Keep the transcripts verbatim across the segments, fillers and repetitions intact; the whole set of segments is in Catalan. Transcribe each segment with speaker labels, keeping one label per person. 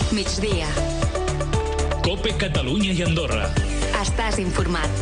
Speaker 1: Migdia.
Speaker 2: COPE Catalunya i Andorra.
Speaker 1: Estàs informat.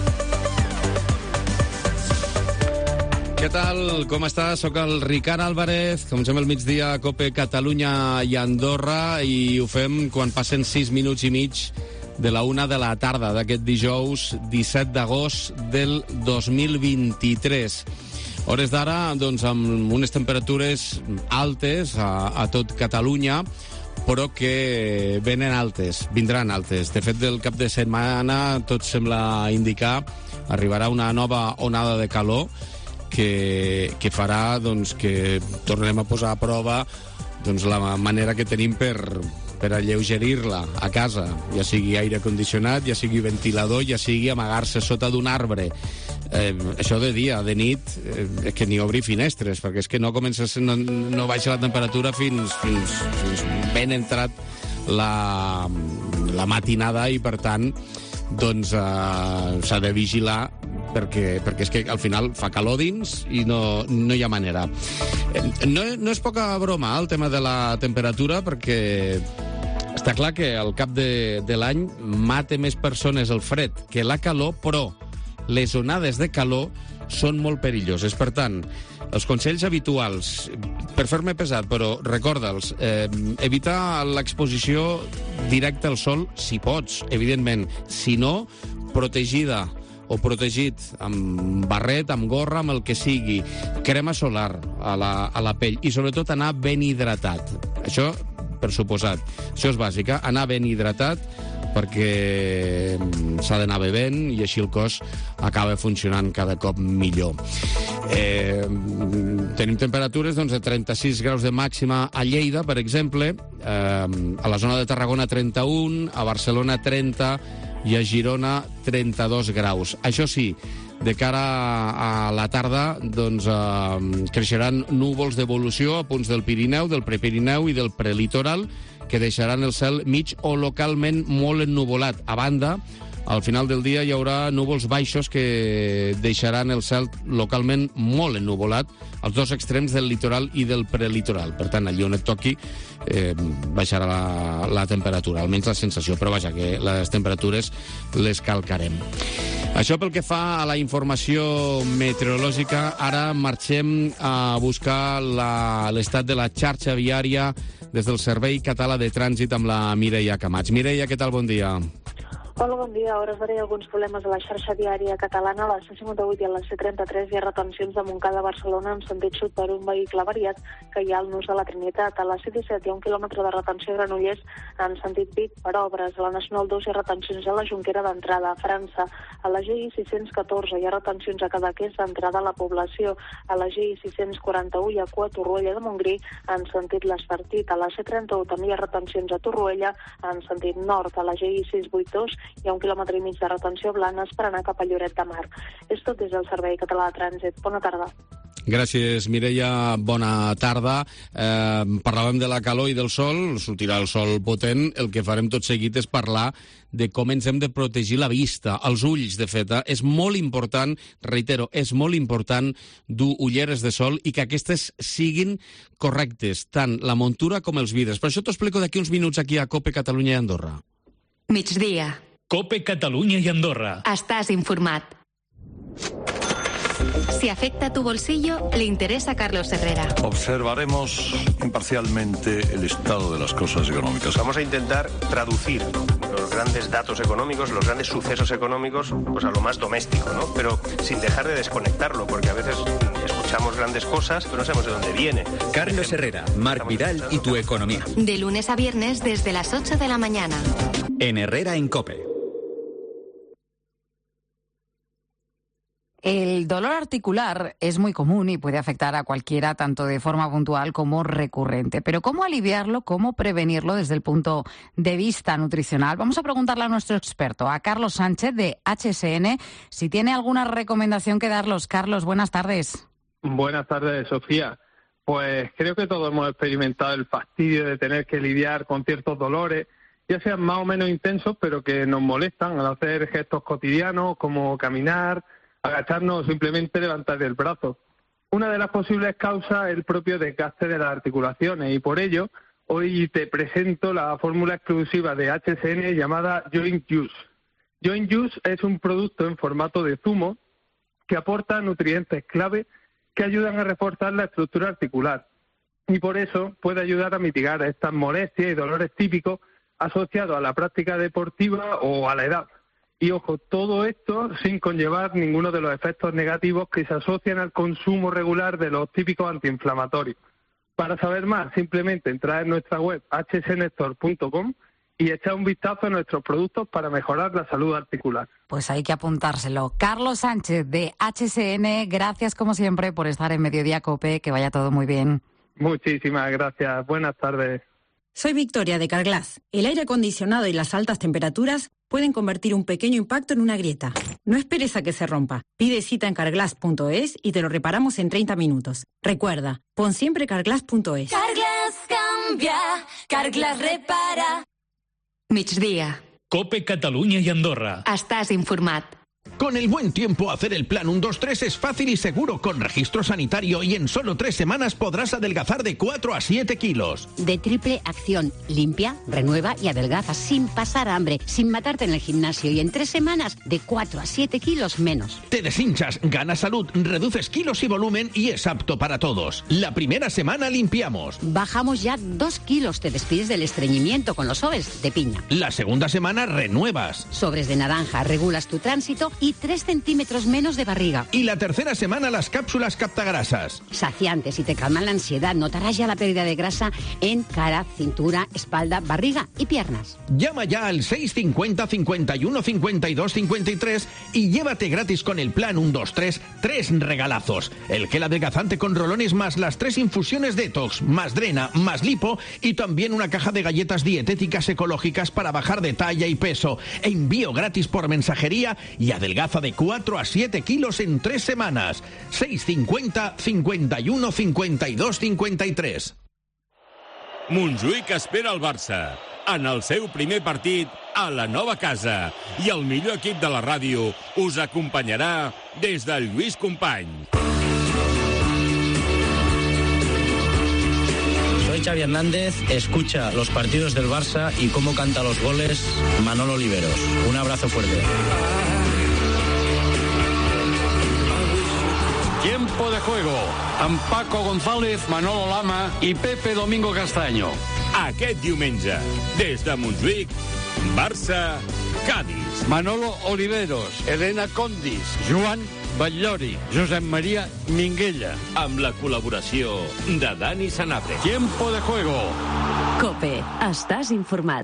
Speaker 3: Què tal? Com estàs? Soc el Ricard Álvarez. Comencem el migdia a COPE Catalunya i Andorra i ho fem quan passen sis minuts i mig de la una de la tarda d'aquest dijous disset d'agost del dos mil vint-i-tres. Hores d'ara, doncs, amb unes temperatures altes a, a tot Catalunya, però que venen altes, vindran altes. De fet, del cap de setmana tot sembla indicar arribarà una nova onada de calor que, que farà doncs, que tornem a posar a prova doncs, la manera que tenim per, per alleugerir-la a casa, ja sigui aire condicionat, ja sigui ventilador, ja sigui amagar-se sota d'un arbre. Eh, això de dia, de nit, eh, que ni obrir finestres, perquè és que no comença a ser, no, no baixa la temperatura fins, fins, fins ben entrat la, la matinada i, per tant, doncs eh, s'ha de vigilar perquè, perquè és que al final fa calor dins i no, no hi ha manera. Eh, no, no és poca broma el tema de la temperatura, perquè està clar que al cap de, de l'any mata més persones el fred que la calor, però les onades de calor són molt perilloses. Per tant, els consells habituals, per fer-me pesat, però recorda'ls, eh, evitar l'exposició directa al sol si pots, evidentment. Si no, protegida o protegit amb barret, amb gorra, amb el que sigui, crema solar a la, a la pell i sobretot anar ben hidratat. Això, per suposat, això és bàsic, anar ben hidratat, perquè s'ha d'anar bevent i així el cos acaba funcionant cada cop millor. Eh, tenim temperatures doncs, de trenta-sis graus de màxima a Lleida, per exemple, eh, a la zona de Tarragona trenta-un, a Barcelona trenta i a Girona trenta-dos graus. Això sí, de cara a la tarda doncs, eh, creixeran núvols d'evolució a punts del Pirineu, del Prepirineu i del Prelitoral, que deixaran el cel mig o localment molt ennuvolat. A banda, al final del dia hi haurà núvols baixos que deixaran el cel localment molt ennuvolat als dos extrems del litoral i del prelitoral. Per tant, allí on et toqui eh, baixarà la, la temperatura, almenys la sensació, però vaja, que les temperatures les calcarem. Això pel que fa a la informació meteorològica. Ara marxem a buscar la, l'estat de la xarxa viària des del Servei Català de Trànsit amb la Mireia Camats. Mireia, què tal? Bon dia.
Speaker 4: Hola, bon dia. A hores d'ara hi ha alguns problemes a la xarxa viària catalana. A la C cinquanta-vuit i a la C trenta-tres hi ha retencions de Montcada a Barcelona en sentit sud per un vehicle avariat que hi ha al nus de la Trinitat. A la C disset hi ha un quilòmetre de retenció a Granollers en sentit Vic per obres. A la Nacional dos hi ha retencions a la Jonquera d'entrada a França. A la G I sis-cents catorze hi ha retencions a Cadaqués d'entrada a la població. A la G I sis-cents quaranta-u hi ha cua a Torroella de Montgrí en sentit l'Espartit. A la C trenta-u també hi ha retencions a Torroella en sentit nord. A la G I sis vuitanta-dos hi ha un quilòmetre i mig de retenció a Blanes per anar cap a Lloret de Mar. És tot des del Servei Català de Trànsit. Bona tarda.
Speaker 3: Gràcies, Mireia. Bona tarda. Eh, parlàvem de la calor i del sol. Sortirà el sol potent. El que farem tot seguit és parlar de com ens hem de protegir la vista, els ulls, de fet. Eh? És molt important, reitero, és molt important dur ulleres de sol i que aquestes siguin correctes, tant la muntura com els vidres. Per això t'ho explico d'aquí uns minuts aquí a COPE Catalunya i Andorra.
Speaker 1: Migdia.
Speaker 2: COPE Catalunya i Andorra.
Speaker 1: Estás informat. Si afecta tu bolsillo, le interesa a Carlos Herrera.
Speaker 5: Observaremos imparcialmente el estado de las cosas económicas.
Speaker 6: Vamos a intentar traducir los grandes datos económicos, los grandes sucesos económicos, pues a lo más doméstico, ¿no? Pero sin dejar de desconectarlo, porque a veces escuchamos grandes cosas, pero no sabemos de dónde viene.
Speaker 7: Carlos Herrera, Marc Vidal y tu economía.
Speaker 1: De lunes a viernes desde las ocho de la mañana.
Speaker 7: En Herrera en COPE.
Speaker 8: El dolor articular es muy común y puede afectar a cualquiera tanto de forma puntual como recurrente. Pero ¿cómo aliviarlo? ¿Cómo prevenirlo desde el punto de vista nutricional? Vamos a preguntarle a nuestro experto, a Carlos Sánchez de H S N, si tiene alguna recomendación que darlos. Carlos, buenas tardes.
Speaker 9: Buenas tardes, Sofía. Pues creo que todos hemos experimentado el fastidio de tener que lidiar con ciertos dolores, ya sean más o menos intensos, pero que nos molestan al hacer gestos cotidianos como caminar, agacharnos o simplemente levantar el brazo. Una de las posibles causas es el propio desgaste de las articulaciones y por ello Hoy te presento la fórmula exclusiva de H C N llamada Joint Juice. Joint Juice es un producto en formato de zumo que aporta nutrientes clave que ayudan a reforzar la estructura articular y por eso puede ayudar a mitigar estas molestias y dolores típicos asociados a la práctica deportiva o a la edad. Y ojo, todo esto sin conllevar ninguno de los efectos negativos que se asocian al consumo regular de los típicos antiinflamatorios. Para saber más, simplemente entrar en nuestra web h c n store punto com y echar un vistazo a nuestros productos para mejorar la salud articular.
Speaker 8: Pues hay que apuntárselo. Carlos Sánchez, de H C N, gracias como siempre por estar en Mediodía COPE, que vaya todo muy bien.
Speaker 9: Muchísimas gracias. Buenas tardes.
Speaker 10: Soy Victoria, de Carglass. El aire acondicionado y las altas temperaturas pueden convertir un pequeño impacto en una grieta. No esperes a que se rompa. Pide cita en carglass punto es y te lo reparamos en treinta minutos. Recuerda, pon siempre carglass punto es.
Speaker 11: Carglass cambia, Carglass repara.
Speaker 1: Migdia.
Speaker 2: COPE Catalunya i Andorra.
Speaker 1: Estàs informat.
Speaker 12: Con el buen tiempo, hacer el plan uno dos tres es fácil y seguro, con registro sanitario, y en solo tres semanas podrás adelgazar de cuatro a siete kilos.
Speaker 13: De triple acción, limpia, renueva y adelgaza sin pasar hambre, sin matarte en el gimnasio, y en tres semanas de cuatro a siete kilos menos.
Speaker 12: Te deshinchas, ganas salud, reduces kilos y volumen y es apto para todos. La primera semana limpiamos.
Speaker 13: Bajamos ya dos kilos, te despides del estreñimiento con los sobres de piña.
Speaker 12: La segunda semana renuevas.
Speaker 13: Sobres de naranja, regulas tu tránsito y tres centímetros menos de barriga.
Speaker 12: Y la tercera semana las cápsulas captagrasas.
Speaker 13: Saciantes y te calman la ansiedad. Notarás ya la pérdida de grasa en cara, cintura, espalda, barriga y piernas.
Speaker 12: Llama ya al seis cincuenta, cincuenta y uno, cincuenta y dos, cincuenta y tres y llévate gratis con el plan uno dos tres tres regalazos. El gel adelgazante con rolones más las tres infusiones detox, más drena, más lipo y también una caja de galletas dietéticas ecológicas para bajar de talla y peso. Envío gratis por mensajería y adelgaza de cuatro a siete kilos en tres semanas. seis cincuenta, cincuenta y uno, cincuenta y dos, cincuenta y tres.
Speaker 14: Montjuïc espera el Barça en el seu primer partit a la nova casa i el millor equip de la ràdio us acompanyarà des del Lluís Companys.
Speaker 15: Soy Xavi Hernández, escucha los partidos del Barça y cómo canta los goles Manolo Oliveros. Un abrazo fuerte.
Speaker 16: Tiempo de juego amb Paco González, Manolo Lama i Pepe Domingo Castaño.
Speaker 14: Aquest diumenge, des de Montjuïc, Barça-Cádiz.
Speaker 16: Manolo Oliveros, Elena Condis, Joan Batllori, Josep Maria Minguella.
Speaker 14: Amb la col·laboració de Dani Sanabria.
Speaker 16: Tiempo de juego.
Speaker 17: COPE. Estàs informat.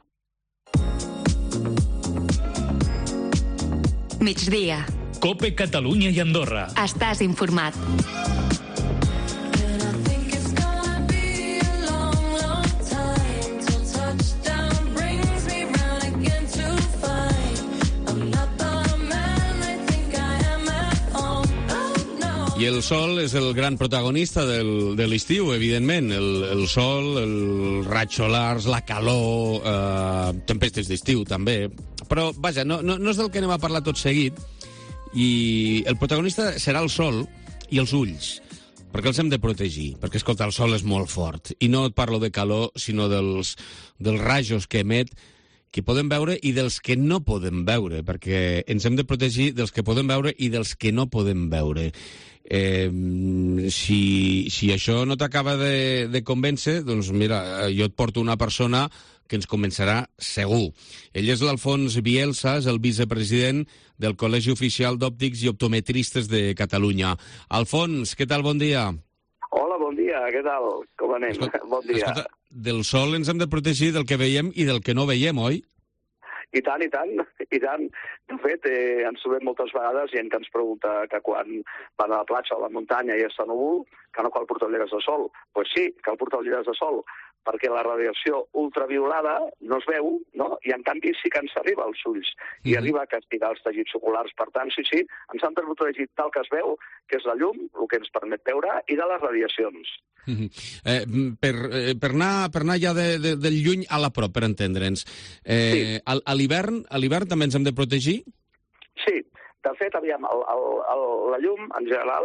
Speaker 1: Migdia.
Speaker 2: COPE Catalunya i Andorra.
Speaker 1: Estàs informat.
Speaker 3: I el sol és el gran protagonista del, de l'estiu, evidentment. El, el sol, els raigs solars, la calor, eh, tempestes d'estiu, també. Però, vaja, no, no, no és del que anem a parlar tot seguit. I el protagonista serà el sol i els ulls, perquè els hem de protegir, perquè, escolta, el sol és molt fort. I no et parlo de calor, sinó dels, dels rajos que emet, que podem veure i dels que no podem veure, perquè ens hem de protegir dels que podem veure i dels que no podem veure. Eh, si, si això no t'acaba de, de convèncer, doncs mira, jo et porto una persona que ens convencerà segur. Ell és l'Alfons Bielsa, és el vicepresident del Col·legi Oficial d'Òptics i Optometristes de Catalunya. Alfons, què tal? Bon dia.
Speaker 18: Hola, bon dia, què tal? Com anem? Escolta, bon dia.
Speaker 3: Escolta, del sol ens hem de protegir del que veiem i del que no veiem, oi?
Speaker 18: I tant, i tant, i tant. De fet, eh, ens trobem moltes vegades gent que ens pregunta que quan van a la platja o a la muntanya i està núvol, que no cal portar ulleres de sol. Doncs pues sí, cal portar ulleres de sol, perquè la radiació ultraviolada no es veu, no? I en canvi sí que ens arriba als ulls, i mm. arriba a castigar els teixits oculars. Per tant, sí, sí, ens han de protegir tal que es veu, que és la llum, el que ens permet veure, i de les radiacions.
Speaker 3: Mm-hmm. eh, per, eh, per, anar, per anar ja de, de, del lluny a la prop, per entendre'ns, eh, sí. a, a l'hivern a l'hivern també ens hem de protegir?
Speaker 18: Sí, de fet, aviam, el, el, el, la llum, en general,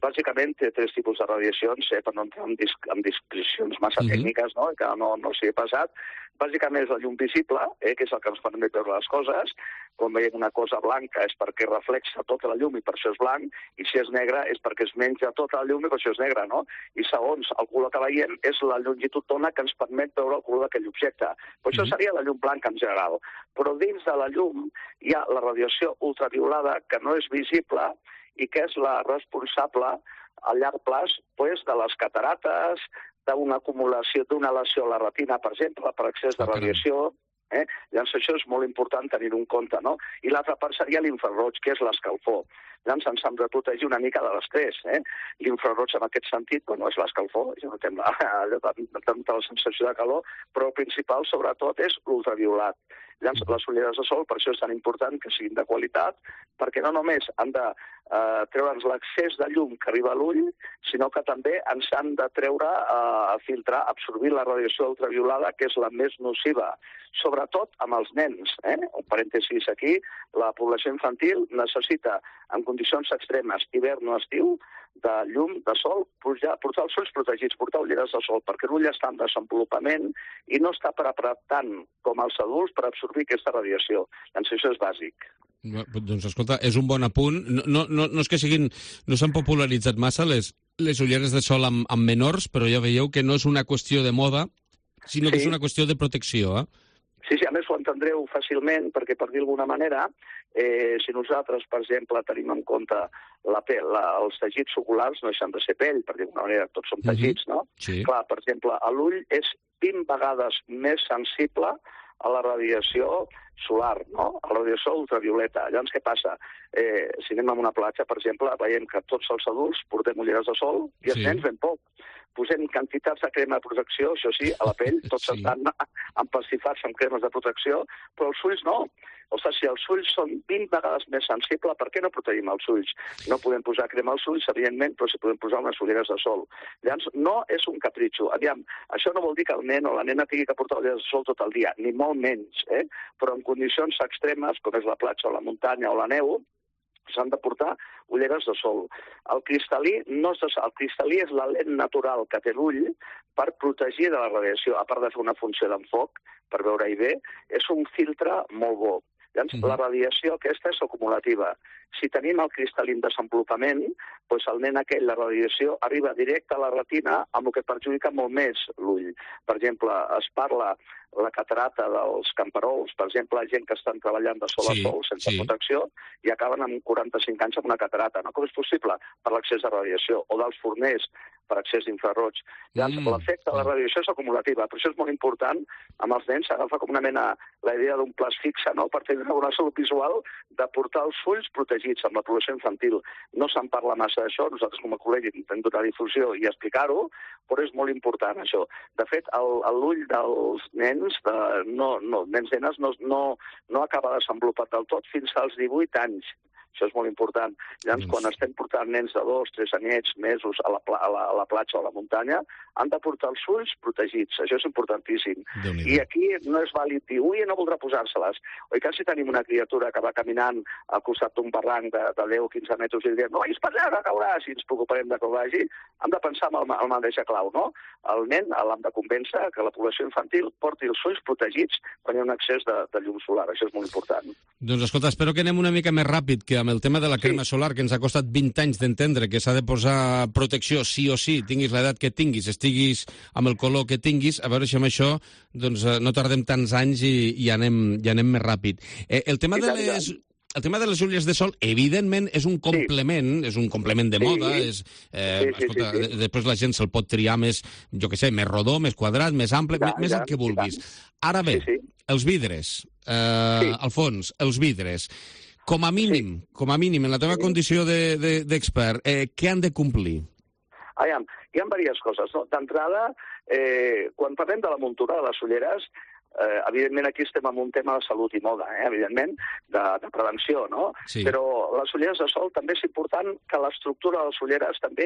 Speaker 18: bàsicament té tres tipus de radiacions, eh, per no entrar en, dis en descripcions massa uh-huh. tècniques, no? Que no, no s'hi he passat. Bàsicament és la llum visible, eh, que és el que ens permet veure les coses. Quan veiem una cosa blanca és perquè reflexa tota la llum i per això és blanc, i si és negra és perquè es menja tota la llum i per això és negra, no? I segons el color que veiem és la longitud d'ona que ens permet veure el color d'aquell objecte. Però això seria la llum blanca en general. Però dins de la llum hi ha la radiació ultraviolada que no és visible i que és la responsable a llarg plaç pues, de les catarates, d'una acumulació, d'una lesió a la retina, per exemple, per excés de radiació. Eh? Llavors, això és molt important tenir-ho en compte, no? I l'altra part seria l'infraroig, que és l'escalfor. Llavors, ens hem de protegir una mica de l'estrès. Eh? L'infraroig, en aquest sentit, bueno, és l'escalfor, ja no té la, la, la sensació de calor, però el principal, sobretot, és l'ultraviolat. Llavors, les ulleres de sol, per això és tan important que siguin de qualitat, perquè no només han de eh, treure'ns l'excés de llum que arriba a l'ull, sinó que també ens han de treure, eh, filtrar, absorbir la radiació ultraviolada, que és la més nociva, sobretot amb els nens. Eh? Un parèntesis aquí, la població infantil necessita, en condicions extremes, hivern o estiu, de llum, de sol, pujar, portar els ulls protegits, portar ulleres de sol, perquè l'ull està en desenvolupament i no està preparat tant com els adults per absorbir aquesta radiació. Doncs això és bàsic.
Speaker 3: Doncs escolta, és un bon apunt. No, no, no, no és que siguin, no s'han popularitzat massa les, les ulleres de sol amb, amb menors, però ja veieu que no és una qüestió de moda, sinó sí. que és una qüestió de protecció, eh?
Speaker 18: Sí, sí, a més ho entendreu fàcilment, perquè per dir d'alguna manera, eh, si nosaltres, per exemple, tenim en compte la pell, la, els teixits oculars no deixen de ser pell, per dir d'alguna manera, tots som teixits, no?
Speaker 3: Sí.
Speaker 18: Clar, per exemple, l'ull és vint vegades més sensible a la radiació solar, no? A la radiació ultravioleta. Llavors, què passa? Eh, si anem a una platja, per exemple, veiem que tots els adults portem ulleres de sol i els sí. nens ben poc. Posem quantitats de crema de protecció, això sí, a la pell, tots sí. estan empastifats amb cremes de protecció, però els ulls no. O sigui, si els ulls són vint vegades més sensibles, per què no protegim els ulls? No podem posar crema als ulls, evidentment, però si podem posar unes ulleres de sol. Llavors, no és un capritxo. Aviam, això no vol dir que el nen o la nena tingui que portar ulleres de sol tot el dia, ni molt menys, eh? Però en condicions extremes, com és la platja o la muntanya o la neu, s'han de portar ulleres de sol. El cristal·lí, no és de... el cristal·lí és la lent natural que té l'ull per protegir de la radiació, a part de fer una funció d'enfoc, per veure-hi bé, és un filtre molt bo. Llavors, mm-hmm. la radiació aquesta és acumulativa. Si tenim el cristal·lí en desenvolupament, doncs el nen aquell, la radiació, arriba directe a la retina, amb el que perjudica molt més l'ull. Per exemple, es parla la catarata dels camperols, per exemple, gent que estan treballant de sol a sol sense sí. protecció i acaben amb quaranta-cinc anys amb una catarata. No? Com és possible? Per l'excés de radiació. O dels forners, per excés d'infraroig. Llavors, mm. l'efecte de la radiació és acumulativa. Per això és molt important, amb els nens s'agafa com una mena la idea d'un plaç fixe, no? Per tenir una bona salut visual, de portar els ulls protegits amb la població infantil. No se'n parla massa d'això, nosaltres com a col·legi intentem donar difusió i explicar-ho, però és molt important això. De fet, l'ull dels nens De, no, no, nens i nenes no, no, no acaba desenvolupat del tot fins als divuit anys. Això és molt important. Llavors, mm. quan estem portant nens de dos, tres anyets, mesos a la, a, la, a la platja o a la muntanya, han de portar els ulls protegits. Això és importantíssim. I aquí no és vàlid dir, ui, no voldrà posar-se-les. Oi que si tenim una criatura que va caminant al costat d'un barranc de, de deu o quinze metres i li diem, no vagis per allà, no cauràs, si ens preocuparem de que vagi, hem de pensar en el, el mateix clau, no? El nen l'hem de convèncer que la població infantil porti els ulls protegits quan hi ha un excés de, de llum solar. Això és molt important.
Speaker 3: Doncs escolta, espero que anem una mica més ràpid, que amb el tema de la crema sí. solar, que ens ha costat vint anys d'entendre que s'ha de posar protecció sí o sí, tinguis l'edat que tinguis, estiguis amb el color que tinguis, a veure si amb això doncs, no tardem tants anys i, i, anem, i anem més ràpid. Eh, el tema de les... El tema de les ulles de sol, evidentment, és un complement, sí. és un complement de moda, sí. és, eh, sí, sí, escolta, sí, sí. després la gent se'l pot triar més, jo què sé, més rodó, més quadrat, més ample, ja, més ja, el que vulguis. Ara bé, sí, sí. els vidres, eh, sí. Alfons, els vidres, com a mínim, sí. com a mínim, en la teva sí. condició d'expert, de, de, eh, què han de complir?
Speaker 18: Aviam, hi ha diverses coses. No? D'entrada, eh, quan parlem de la muntura de les ulleres, Eh, evidentment aquí estem en un tema de salut i moda, eh, evidentment, de, de prevenció, no? Sí. Però les ulleres de sol també és important que l'estructura de les ulleres també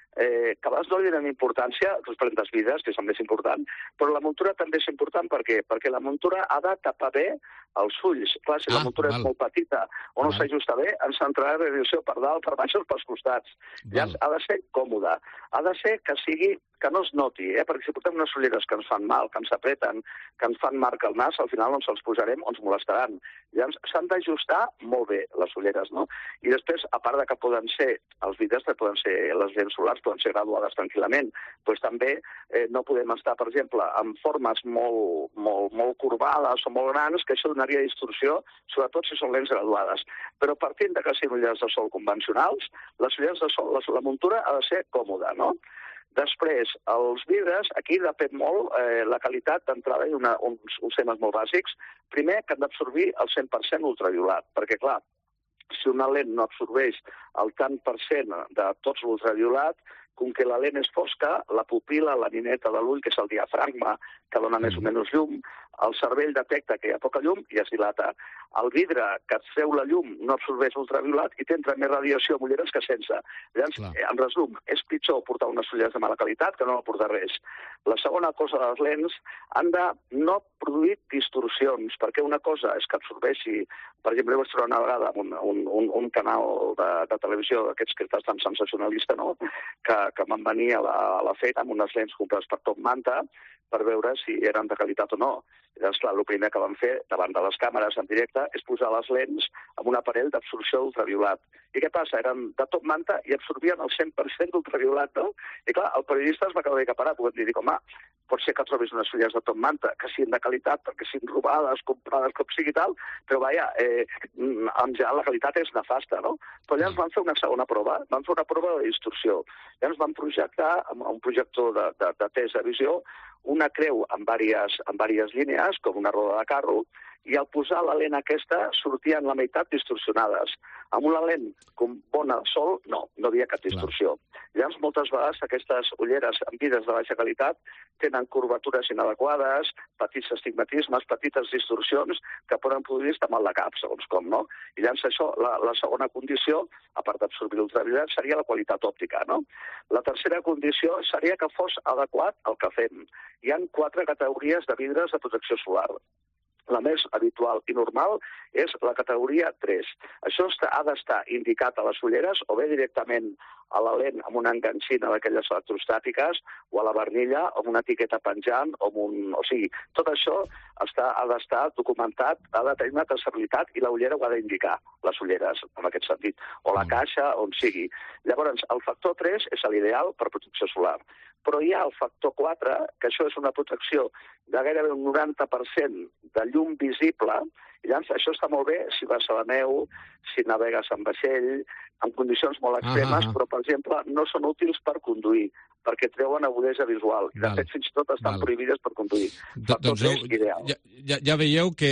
Speaker 18: eh, que a vegades no li donem importància, les plantes vides, que és el més important, però la muntura també és important, per què? Perquè la muntura ha de tapar bé els ulls. Clar, si ah, la muntura val. és molt petita o no s'ajusta bé, ens entrarà radiació per dalt, per baix o pels costats. Llavors, ha de ser còmode. Ha de ser que sigui que no es noti, eh? Perquè si portem unes ulleres que ens fan mal, que ens apreten, que ens fan marca al nas, al final no ens els posarem o ens molestaran. Llavors, s'han d'ajustar molt bé les ulleres, no? I després, a part de que poden ser, els vidres poden ser, les lents solars poden ser graduades tranquil·lament, doncs també eh, no podem estar, per exemple, amb formes molt, molt, molt corbades o molt grans, que això donaria distorsió, sobretot si són lents graduades. Però partint de que siguin ulleres de sol convencionals, les ulleres de sol, la, la muntura ha de ser còmoda, no? Després, els vidres, aquí depèn molt eh, la qualitat d'entrada i una, uns, uns temes molt bàsics. Primer, que han d'absorbir el cent per cent ultraviolat, perquè, clar, si una lent no absorbeix el tant per cent de tots l'ultraviolat, com que la lent és fosca, la pupil·la, la nineta de l'ull, que és el diafragma, que dona més o menys llum, el cervell detecta que hi ha poca llum i es dilata. El vidre que et treu la llum no absorbeix ultraviolat i t'entra més radiació amb ulleres que sense. Llavors, en resum, és pitjor portar unes ulleres de mala qualitat que no portar res. La segona cosa de les lents, han de no produir distorsions, perquè una cosa és que absorbeixi, per exemple, vaig trobar una vegada un, un, un, un canal de, de televisió d'aquests que estàs tan sensacionalista, no?, que, que me'n venia a la, a la feina amb unes lents comprades per Top Manta per veure si eren de qualitat o no. Llavors, clar, el primer que vam fer davant de les càmeres en directe és posar les lents amb un aparell d'absorció d'ultraviolat. I què passa? Eren de Top Manta i absorbien el cent per cent d'ultraviolat, no? I clar, el periodista es va quedar acaparat, ho vam dir, home, pot ser que trobis unes fulles de Top Manta que siguin de qualitat, perquè siguin robades, comprades, com sigui tal, però vaja, eh, en general la qualitat és nefasta, no? Però llavors van fer una segona prova, van fer una prova de distorsió. Llavors van projectar amb un projector de, de, de test de visió una creu amb diverses, amb diverses línies, com una roda de carro, i al posar la lent aquesta sortien la meitat distorsionades. Amb una lent com bona al sol, no, no havia cap distorsió. Llavors, moltes vegades aquestes ulleres amb vidres de baixa qualitat tenen curvatures inadequades, petits astigmatismes, petites distorsions que poden produir-se mal de cap, segons com, no? I llavors això, la, la segona condició, a part d'absorbir l'ultraviolat, seria la qualitat òptica, no? La tercera condició seria que fos adequat al que fem. Hi ha quatre categories de vidres de protecció solar. La més habitual i normal és la categoria tres. Això ha d'estar indicat a les ulleres o bé directament a la lent amb una enganxina d'aquelles electrostàtiques o a la barnilla amb una etiqueta penjant o amb un... O sigui, tot això està, ha d'estar documentat, ha de tenir una traçabilitat i la ullera ho ha d'indicar, les ulleres, en aquest sentit, o la caixa, on sigui. Llavors, el factor tres és l'ideal per protecció solar. Però hi ha el factor quatre, que això és una protecció de gairebé un noranta per cent de llum visible, i llavors això està molt bé si vas a la neu, si navegues en vaixell, en condicions molt extremes, ah, ah. però, per exemple, no són útils per conduir, perquè treuen agudesa visual. I, de fet, fins i tot estan Val. prohibides per conduir.
Speaker 3: Do, doncs heu, ja, ja, ja veieu que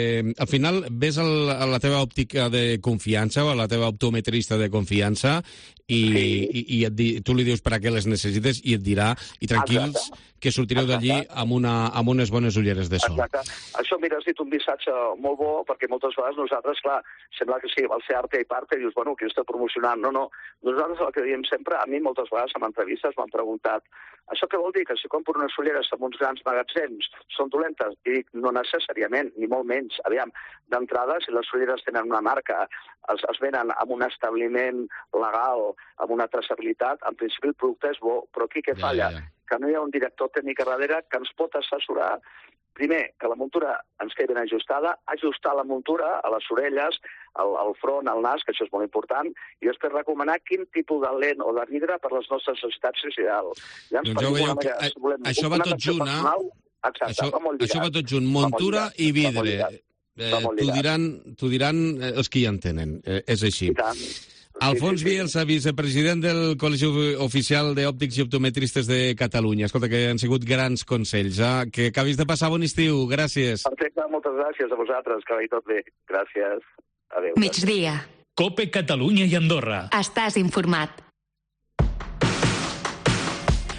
Speaker 3: al final ves el, a la teva òptica de confiança o a la teva optometrista de confiança i, sí. i, i et di, tu li dius per a què les necessites i et dirà, i tranquils, Exacte. que sortireu d'allí amb, una, amb unes bones ulleres de sol.
Speaker 18: Exacte. Això, mira, has dit un missatge molt bo, perquè moltes vegades nosaltres, clar, sembla que sí, val ser arte i parte, i dius, bueno, qui està promocionant? No, no. Nosaltres el que diem sempre, a mi moltes vegades en entrevistes m'han preguntat, això què vol dir? Que si compro unes ulleres amb uns grans magatzems són dolentes? I dic, no necessàriament, ni molt menys. Aviam, d'entrada, si les ulleres tenen una marca, es, es venen amb un establiment legal, amb una traçabilitat, en principi el producte és bo, però aquí què falla? Ja, ja. Que no hi ha un director tècnic a darrere que ens pot assessorar. Primer, que la muntura ens quedi ben ajustada, ajustar la muntura a les orelles, al, al front, al nas, que això és molt important, i després recomanar quin tipus de lent o de vidre per les nostres necessitats és ideal.
Speaker 3: Llavors, doncs ja veieu que manera, si volem, això va tot junt, personal, eh? Exacte, això, va molt lligat. Això va tot junt, muntura i vidre. Eh, T'ho diran, diran els que hi entenen, eh, és així.
Speaker 18: I tant.
Speaker 3: Alfons Bielsa, vicepresident del Col·legi Oficial d'Òptics i Optometristes de Catalunya. Escolta, que han sigut grans consells. Eh? Que acabis de passar bon estiu. Gràcies.
Speaker 18: Perfecte, moltes gràcies a vosaltres. Que vagi tot bé. Gràcies. Adéu.
Speaker 1: Migdia.
Speaker 2: Cope Catalunya i Andorra.
Speaker 1: Estàs informat.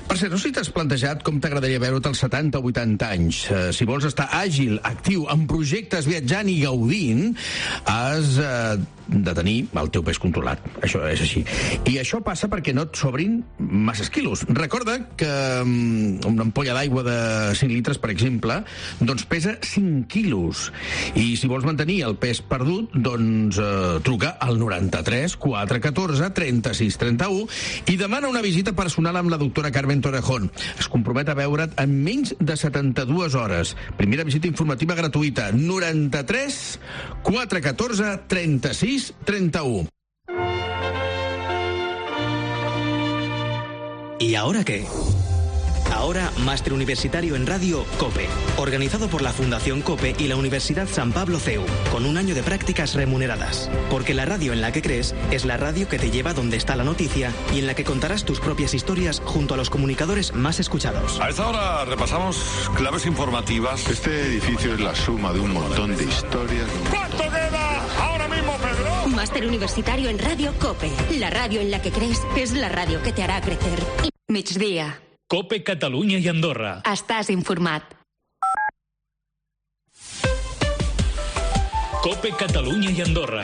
Speaker 12: Per cert, no sé si t'has plantejat com t'agradaria veure't als setanta o vuitanta anys. Eh, si vols estar àgil, actiu, amb projectes, viatjant i gaudint, has eh, de tenir el teu pes controlat. Això és així. I això passa perquè no et sobrin masses quilos. Recorda que um, una ampolla d'aigua de cinc litres, per exemple, doncs pesa cinc quilos. I si vols mantenir el pes perdut, doncs eh, truca al noranta-tres quatre catorze trenta-sis trenta-u i demana una visita personal amb la doctora Carmen Torrejón. Es compromet a veure't en menys de setanta-dues hores. Primera visita informativa gratuïta. noranta-tres quatre catorze trenta-sis trenta-u.
Speaker 19: ¿Y ahora qué? Ahora, Máster Universitario en Radio COPE, organizado por la Fundación COPE y la Universidad San Pablo C E U, con un año de prácticas remuneradas. Porque la radio en la que crees es la radio que te lleva donde está la noticia y en la que contarás tus propias historias junto a los comunicadores más escuchados.
Speaker 5: A esta hora repasamos claves informativas.
Speaker 20: Este edificio es la suma de un montón de historias.
Speaker 5: ¿Cuánto queda ahora mismo, Pedro?
Speaker 17: Máster Universitario en Radio COPE. La radio en la que crees es la radio que te hará crecer.
Speaker 1: Migdia.
Speaker 2: COPE Catalunya i Andorra.
Speaker 1: Estàs informat.
Speaker 2: COPE Catalunya i Andorra.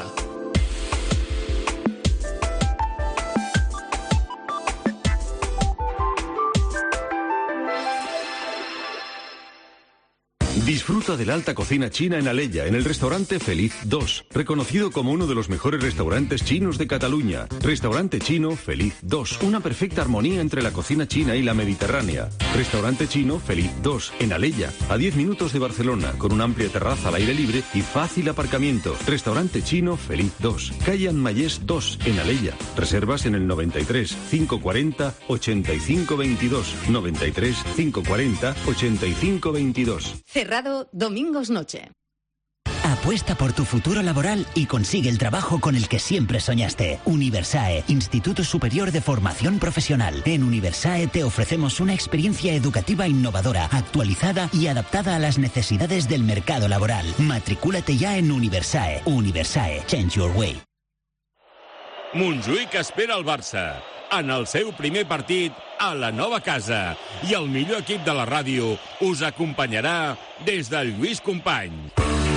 Speaker 21: Disfruta de la alta cocina china en Alella, en el restaurante Feliz dos, reconocido como uno de los mejores restaurantes chinos de Cataluña. Restaurante chino Feliz dos, una perfecta armonía entre la cocina china y la mediterránea. Restaurante chino Feliz dos, en Alella, a diez minutos de Barcelona, con una amplia terraza al aire libre y fácil aparcamiento. Restaurante chino Feliz dos, calle Anmayés dos, en Alella. Reservas en el noventa y tres cinco cuarenta ochenta y cinco veintidós, noventa y tres cinco cuarenta ochenta y cinco veintidós.
Speaker 17: Cerrado domingos noche.
Speaker 22: Apuesta por tu futuro laboral y consigue el trabajo con el que siempre soñaste. Universae, Instituto Superior de Formación Profesional. En Universae te ofrecemos una experiencia educativa innovadora, actualizada y adaptada a las necesidades del mercado laboral. Matricúlate ya en Universae. Universae, change your way.
Speaker 14: Montjuïc espera el Barça en el seu primer partit a la nova casa. I el millor equip de la ràdio us acompanyarà des del Lluís Companys.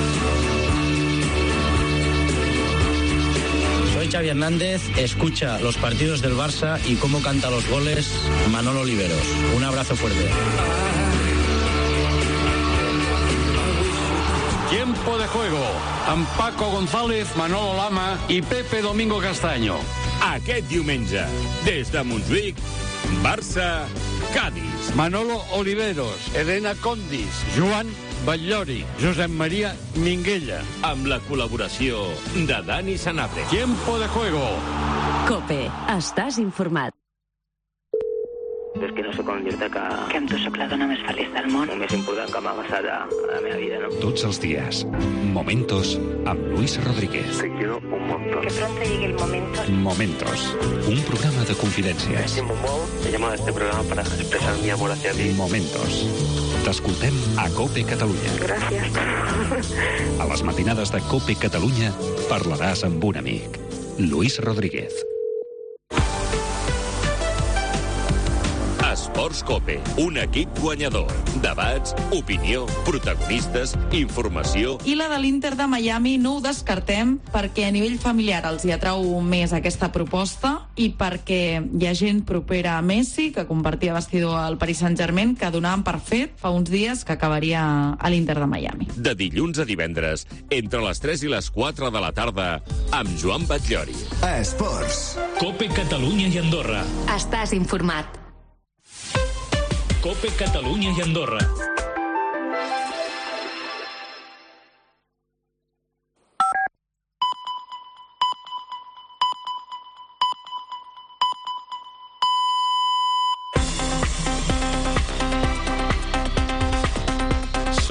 Speaker 15: Soy Xavi Hernández, escucha los partidos del Barça y cómo canta los goles Manolo Oliveros. Un abrazo fuerte.
Speaker 16: Tiempo de juego amb Paco González, Manolo Lama i Pepe Domingo Castaño.
Speaker 14: Aquest diumenge, des de Montjuïc, Barça-Cádiz.
Speaker 16: Manolo Oliveros, Elena Condis, Joan Batllori, Josep Maria Minguella.
Speaker 14: Amb la col·laboració de Dani Sanabria.
Speaker 16: Tiempo de juego.
Speaker 17: COPE. Estàs informat.
Speaker 23: És que no sé com dir-te que...
Speaker 24: Que amb tu sóc la dona més feliç del món.
Speaker 23: El més important que m'ha passat a, a la meva vida, ¿no?
Speaker 25: Tots els días, Momentos amb Luis Rodríguez.
Speaker 23: Te quiero un montón.
Speaker 24: Que pronto llegue el momento.
Speaker 25: Momentos, un programa de confidencias.
Speaker 23: Me estimo molt. He llamado a este programa para expresar mi amor hacia ti.
Speaker 25: Momentos. T'escoltem a COPE Catalunya.
Speaker 24: Gràcies.
Speaker 25: A les matinades de COPE Catalunya parlaràs amb un amic, Luis Rodríguez.
Speaker 14: Esports COPE, un equip guanyador. Debats, opinió, protagonistes, informació...
Speaker 26: I la de l'Inter de Miami no ho descartem perquè a nivell familiar els hi atrau més aquesta proposta i perquè hi ha gent propera a Messi que compartia vestidor al Paris Saint-Germain que donaven per fet fa uns dies que acabaria a l'Inter de Miami.
Speaker 14: De dilluns a divendres, entre les tres i les quatre de la tarda, amb Joan Batllori.
Speaker 1: Esports.
Speaker 2: COPE Catalunya i Andorra.
Speaker 1: Estàs informat.
Speaker 2: COPE Catalunya i Andorra.
Speaker 3: Són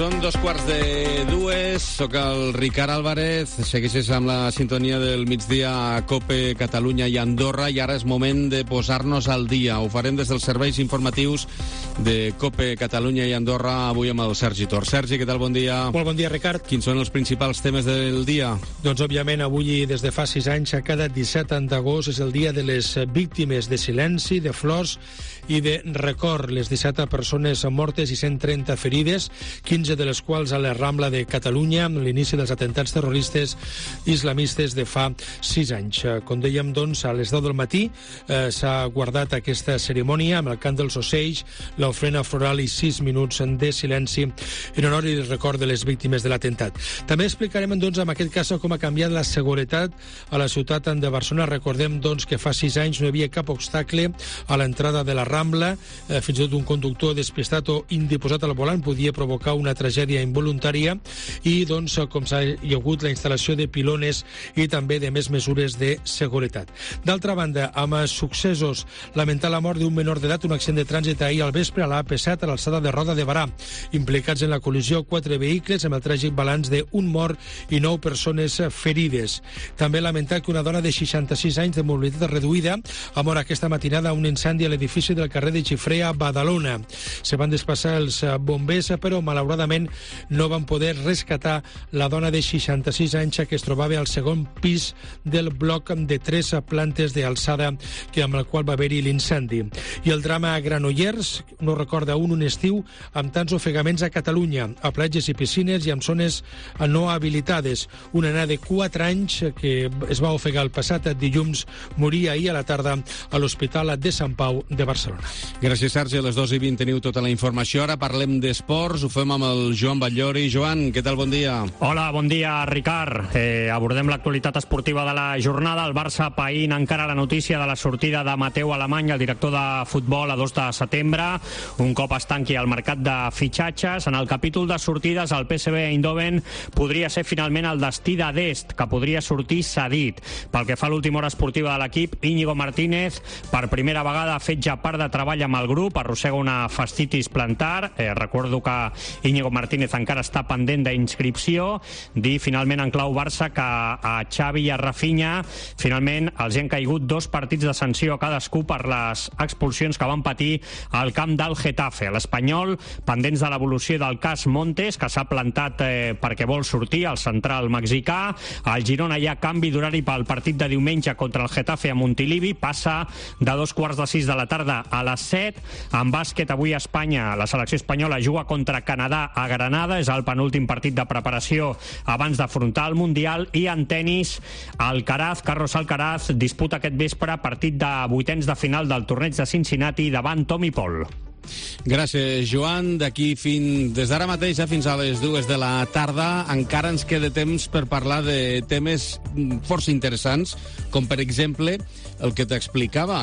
Speaker 3: Són dos quarts de dues, sóc el Ricard Álvarez, segueixes amb la sintonia del migdia a COPE, Catalunya i Andorra, i ara és moment de posar-nos al dia. Ho farem des dels serveis informatius de COPE, Catalunya i Andorra, avui amb el Sergi Tor. Sergi, què tal? Bon dia.
Speaker 4: Molt bon dia, Ricard.
Speaker 3: Quins són els principals temes del dia?
Speaker 4: Doncs, òbviament, avui, des de fa sis anys, a cada disset d'agost és el dia de les víctimes de silenci, de flors i de record. Les disset persones mortes i cent trenta ferides, quinze de les quals a la Rambla de Catalunya, amb l'inici dels atentats terroristes islamistes de fa sis anys. Com dèiem, doncs, a les deu del matí eh, s'ha guardat aquesta cerimònia amb el cant dels ocells, l'ofrena floral i sis minuts de silenci en honor i record de les víctimes de l'atemptat. També explicarem, doncs, en aquest cas com ha canviat la seguretat a la ciutat de Barcelona. Recordem, doncs, que fa sis anys no hi havia cap obstacle a l'entrada de la Rambla, eh, fins i tot un conductor despistat o indiposat al volant podia provocar una tragèdia involuntària i, doncs, com s'ha hi ha hagut la instal·lació de pilones i també de més mesures de seguretat. D'altra banda, amb successos, lamentar la mort d'un menor d'edat, un accident de trànsit ahir al vespre a l'A P set a l'alçada de Roda de Barà. Implicats en la col·lisió quatre vehicles amb el tràgic balanç d'un mort i nou persones ferides. També lamentar que una dona de seixanta-sis anys de mobilitat reduïda ha mort aquesta matinada a un incendi a l'edifici del carrer de Xifré a Badalona. Se van desplaçar els bombers, però malauradament no van poder rescatar la dona de seixanta-sis anys que es trobava al segon pis del bloc de tres plantes d'alçada que amb el qual va haver-hi l'incendi. I el drama a Granollers no recorda un un estiu amb tants ofegaments a Catalunya, a platges i piscines i amb zones no habilitades. Una nena de quatre anys que es va ofegar el passat dilluns moria ahir a la tarda a l'Hospital de Sant Pau de Barcelona.
Speaker 3: Gràcies, Sergi. A les dos i vint teniu tota la informació. Ara parlem d'esports. Ho fem amb el Joan Batllori. Joan, què tal? Bon dia.
Speaker 6: Hola, bon dia, Ricard. Eh, abordem l'actualitat esportiva de la jornada. El Barça païnt encara la notícia de la sortida de Mateu Alemany, el director de futbol, a dos de setembre. Un cop es tanqui el mercat de fitxatges, en el capítol de sortides, el P S V Eindhoven podria ser finalment el destí de Dest, que podria sortir cedit. Pel que fa a l'última hora esportiva de l'equip, Íñigo Martínez, per primera vegada ha fet ja part de treball amb el grup, arrossega una fascitis plantar. Eh, recordo que Íñigo Martínez encara està pendent d'inscripció. Dir finalment en clau Barça que a Xavi i a Rafinha finalment els hi han caigut dos partits de sanció a cadascú per les expulsions que van patir al camp del Getafe. L'Espanyol, pendents de l'evolució del cas Montes, que s'ha plantat eh, perquè vol sortir, el central mexicà. Al Girona hi ha canvi d'horari pel partit de diumenge contra el Getafe a Montilivi, passa de dos quarts de sis de la tarda a les set. En bàsquet, avui a Espanya, la selecció espanyola juga contra Canadà a Granada, és el penúltim partit de preparació abans d'afrontar el Mundial. I en tenis, Alcaraz, Carlos Alcaraz, disputa aquest vespre partit de vuitens de final del torneig de Cincinnati davant Tommy Paul.
Speaker 3: Gràcies, Joan. D'aquí fins, des d'ara mateix fins a les dues de la tarda encara ens queda temps per parlar de temes força interessants, com per exemple el que t'explicava,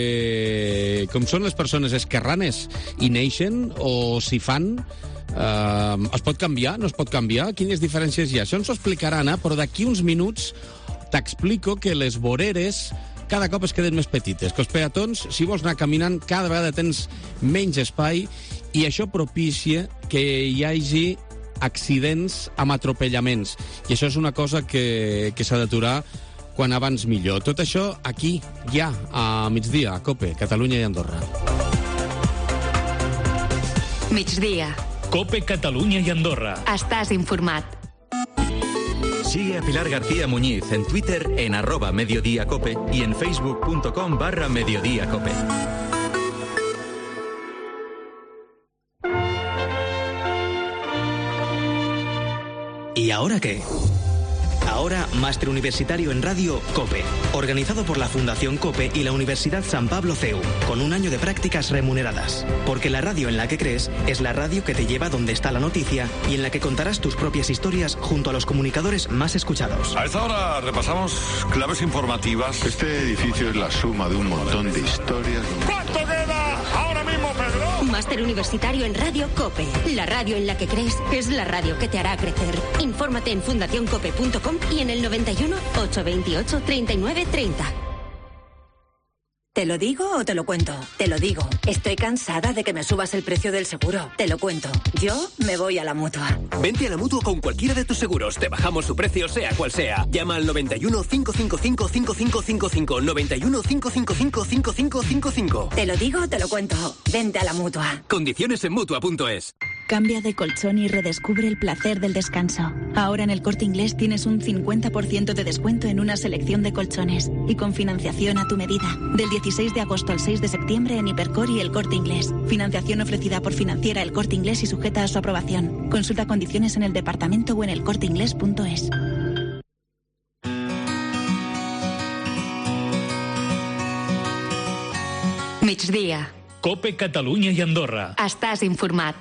Speaker 3: que com són les persones esquerranes i neixen o s'hi fan, eh, es pot canviar, no es pot canviar? Quines diferències hi ha? Això ens ho explicarà Anna, però d'aquí uns minuts t'explico que les voreres cada cop es queden més petites, que els peatons, si vols anar caminant, cada vegada tens menys espai i això propicia que hi hagi accidents amb atropellaments. I això és una cosa que, que s'ha d'aturar quan abans millor. Tot això aquí, ja, a migdia, a COPE, Catalunya i Andorra.
Speaker 1: Migdia.
Speaker 2: COPE, Catalunya i Andorra.
Speaker 1: Estàs informat.
Speaker 7: Sigue a Pilar García Muñiz en Twitter en arroba mediodíacope y en facebook.com barra mediodíacope.
Speaker 19: ¿Y ahora qué? Ahora, máster universitario en radio COPE, organizado por la Fundación COPE y la Universidad San Pablo C E U, con un año de prácticas remuneradas. Porque la radio en la que crees es la radio que te lleva donde está la noticia y en la que contarás tus propias historias junto a los comunicadores más escuchados.
Speaker 5: A esta hora repasamos claves informativas.
Speaker 20: Este edificio es la suma de un montón de historias.
Speaker 5: ¿Cuánto queda ahora mismo, Pedro?
Speaker 17: Máster universitario en radio COPE. La radio en la que crees es la radio que te hará crecer. Infórmate en fundación cope punto com y en el noventa y uno, ochocientos veintiocho, treinta y nueve treinta.
Speaker 8: ¿Te lo digo o te lo cuento? Te lo digo. Estoy cansada de que me subas el precio del seguro. Te lo cuento. Yo me voy a la Mutua.
Speaker 9: Vente a la Mutua con cualquiera de tus seguros. Te bajamos su precio, sea cual sea. Llama al noventa y uno, cinco cinco cinco, cinco cinco cinco cinco. noventa y uno, cinco cinco cinco, cinco cinco cinco cinco.
Speaker 8: Te lo digo o te lo cuento. Vente a la Mutua.
Speaker 9: Condiciones en Mutua punto es.
Speaker 10: Cambia de colchón y redescubre el placer del descanso. Ahora en El Corte Inglés tienes un cincuenta por ciento de descuento en una selección de colchones y con financiación a tu medida. Del dieciséis de agosto al seis de septiembre en Hipercor y El Corte Inglés. Financiación ofrecida por Financiera El Corte Inglés y sujeta a su aprobación. Consulta condiciones en el departamento o en el corte inglés punto es.
Speaker 1: Migdia.
Speaker 2: Cope Catalunya i Andorra.
Speaker 1: Estàs informat.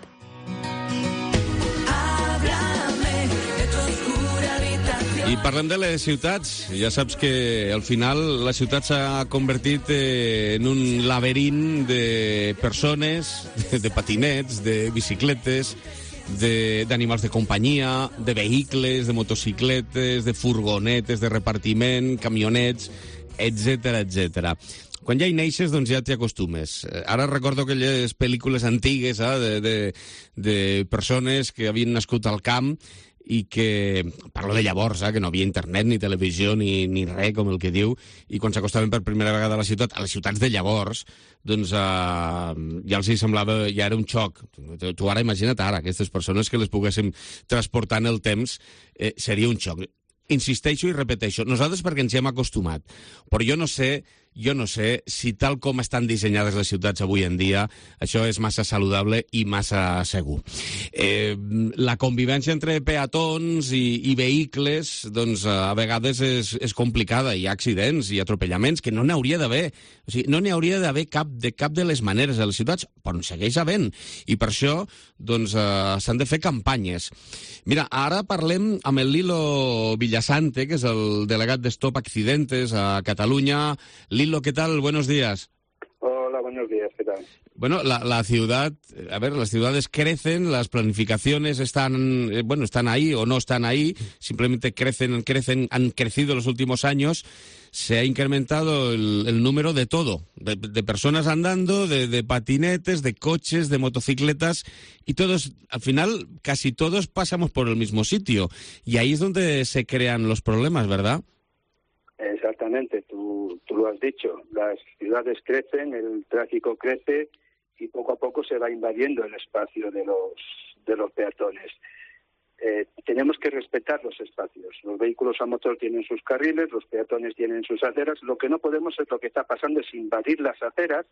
Speaker 3: I parlem de les ciutats. Ja saps que al final la ciutat s'ha convertit en un laberint de persones, de patinets, de bicicletes, d'animals de, de companyia, de vehicles, de motocicletes, de furgonetes, de repartiment, camionets, etcètera, etcètera. Quan ja hi neixes, doncs ja t'hi acostumes. Ara recordo aquelles pel·lícules antigues eh, de, de, de persones que havien nascut al camp i que, parlo de llavors, eh, que no havia internet, ni televisió, ni, ni res, com el que diu, i quan s'acostaven per primera vegada a la ciutat, a les ciutats de llavors, doncs eh, ja els hi semblava, ja era un xoc. Tu, tu ara imagina't ara, aquestes persones que les poguéssim transportar en el temps, eh, seria un xoc. Insisteixo i repeteixo, nosaltres perquè ens hi hem acostumat, però jo no sé jo no sé si tal com estan dissenyades les ciutats avui en dia, això és massa saludable i massa segur. Eh, la convivència entre peatons i, i vehicles, doncs a vegades és, és complicada. Hi ha accidents i atropellaments que no n'hauria d'haver. O sigui, no n'hi hauria d'haver cap de cap de les maneres a les ciutats, però en segueix havent. I per això doncs, eh, s'han de fer campanyes. Mira, ara parlem amb el Lilo Villasante, que és el delegat de Stop Accidentes a Catalunya. Lilo, ¿qué tal? Buenos días.
Speaker 11: Hola, buenos días, ¿qué tal?
Speaker 3: Bueno, la, la ciudad, a ver, las ciudades crecen, las planificaciones están, eh, bueno, están ahí o no están ahí, simplemente crecen, crecen, han crecido en los últimos años. Se ha incrementado el, el número de todo, de, de personas andando, de, de patinetes, de coches, de motocicletas, y todos, al final, casi todos pasamos por el mismo sitio. Y ahí es donde se crean los problemas, ¿verdad?
Speaker 11: Exactamente, tú, tú lo has dicho. Las ciudades crecen, el tráfico crece y poco a poco se va invadiendo el espacio de los, de los peatones. Eh, tenemos que respetar los espacios. Los vehículos a motor tienen sus carriles, los peatones tienen sus aceras. Lo que no podemos es lo que está pasando es invadir las aceras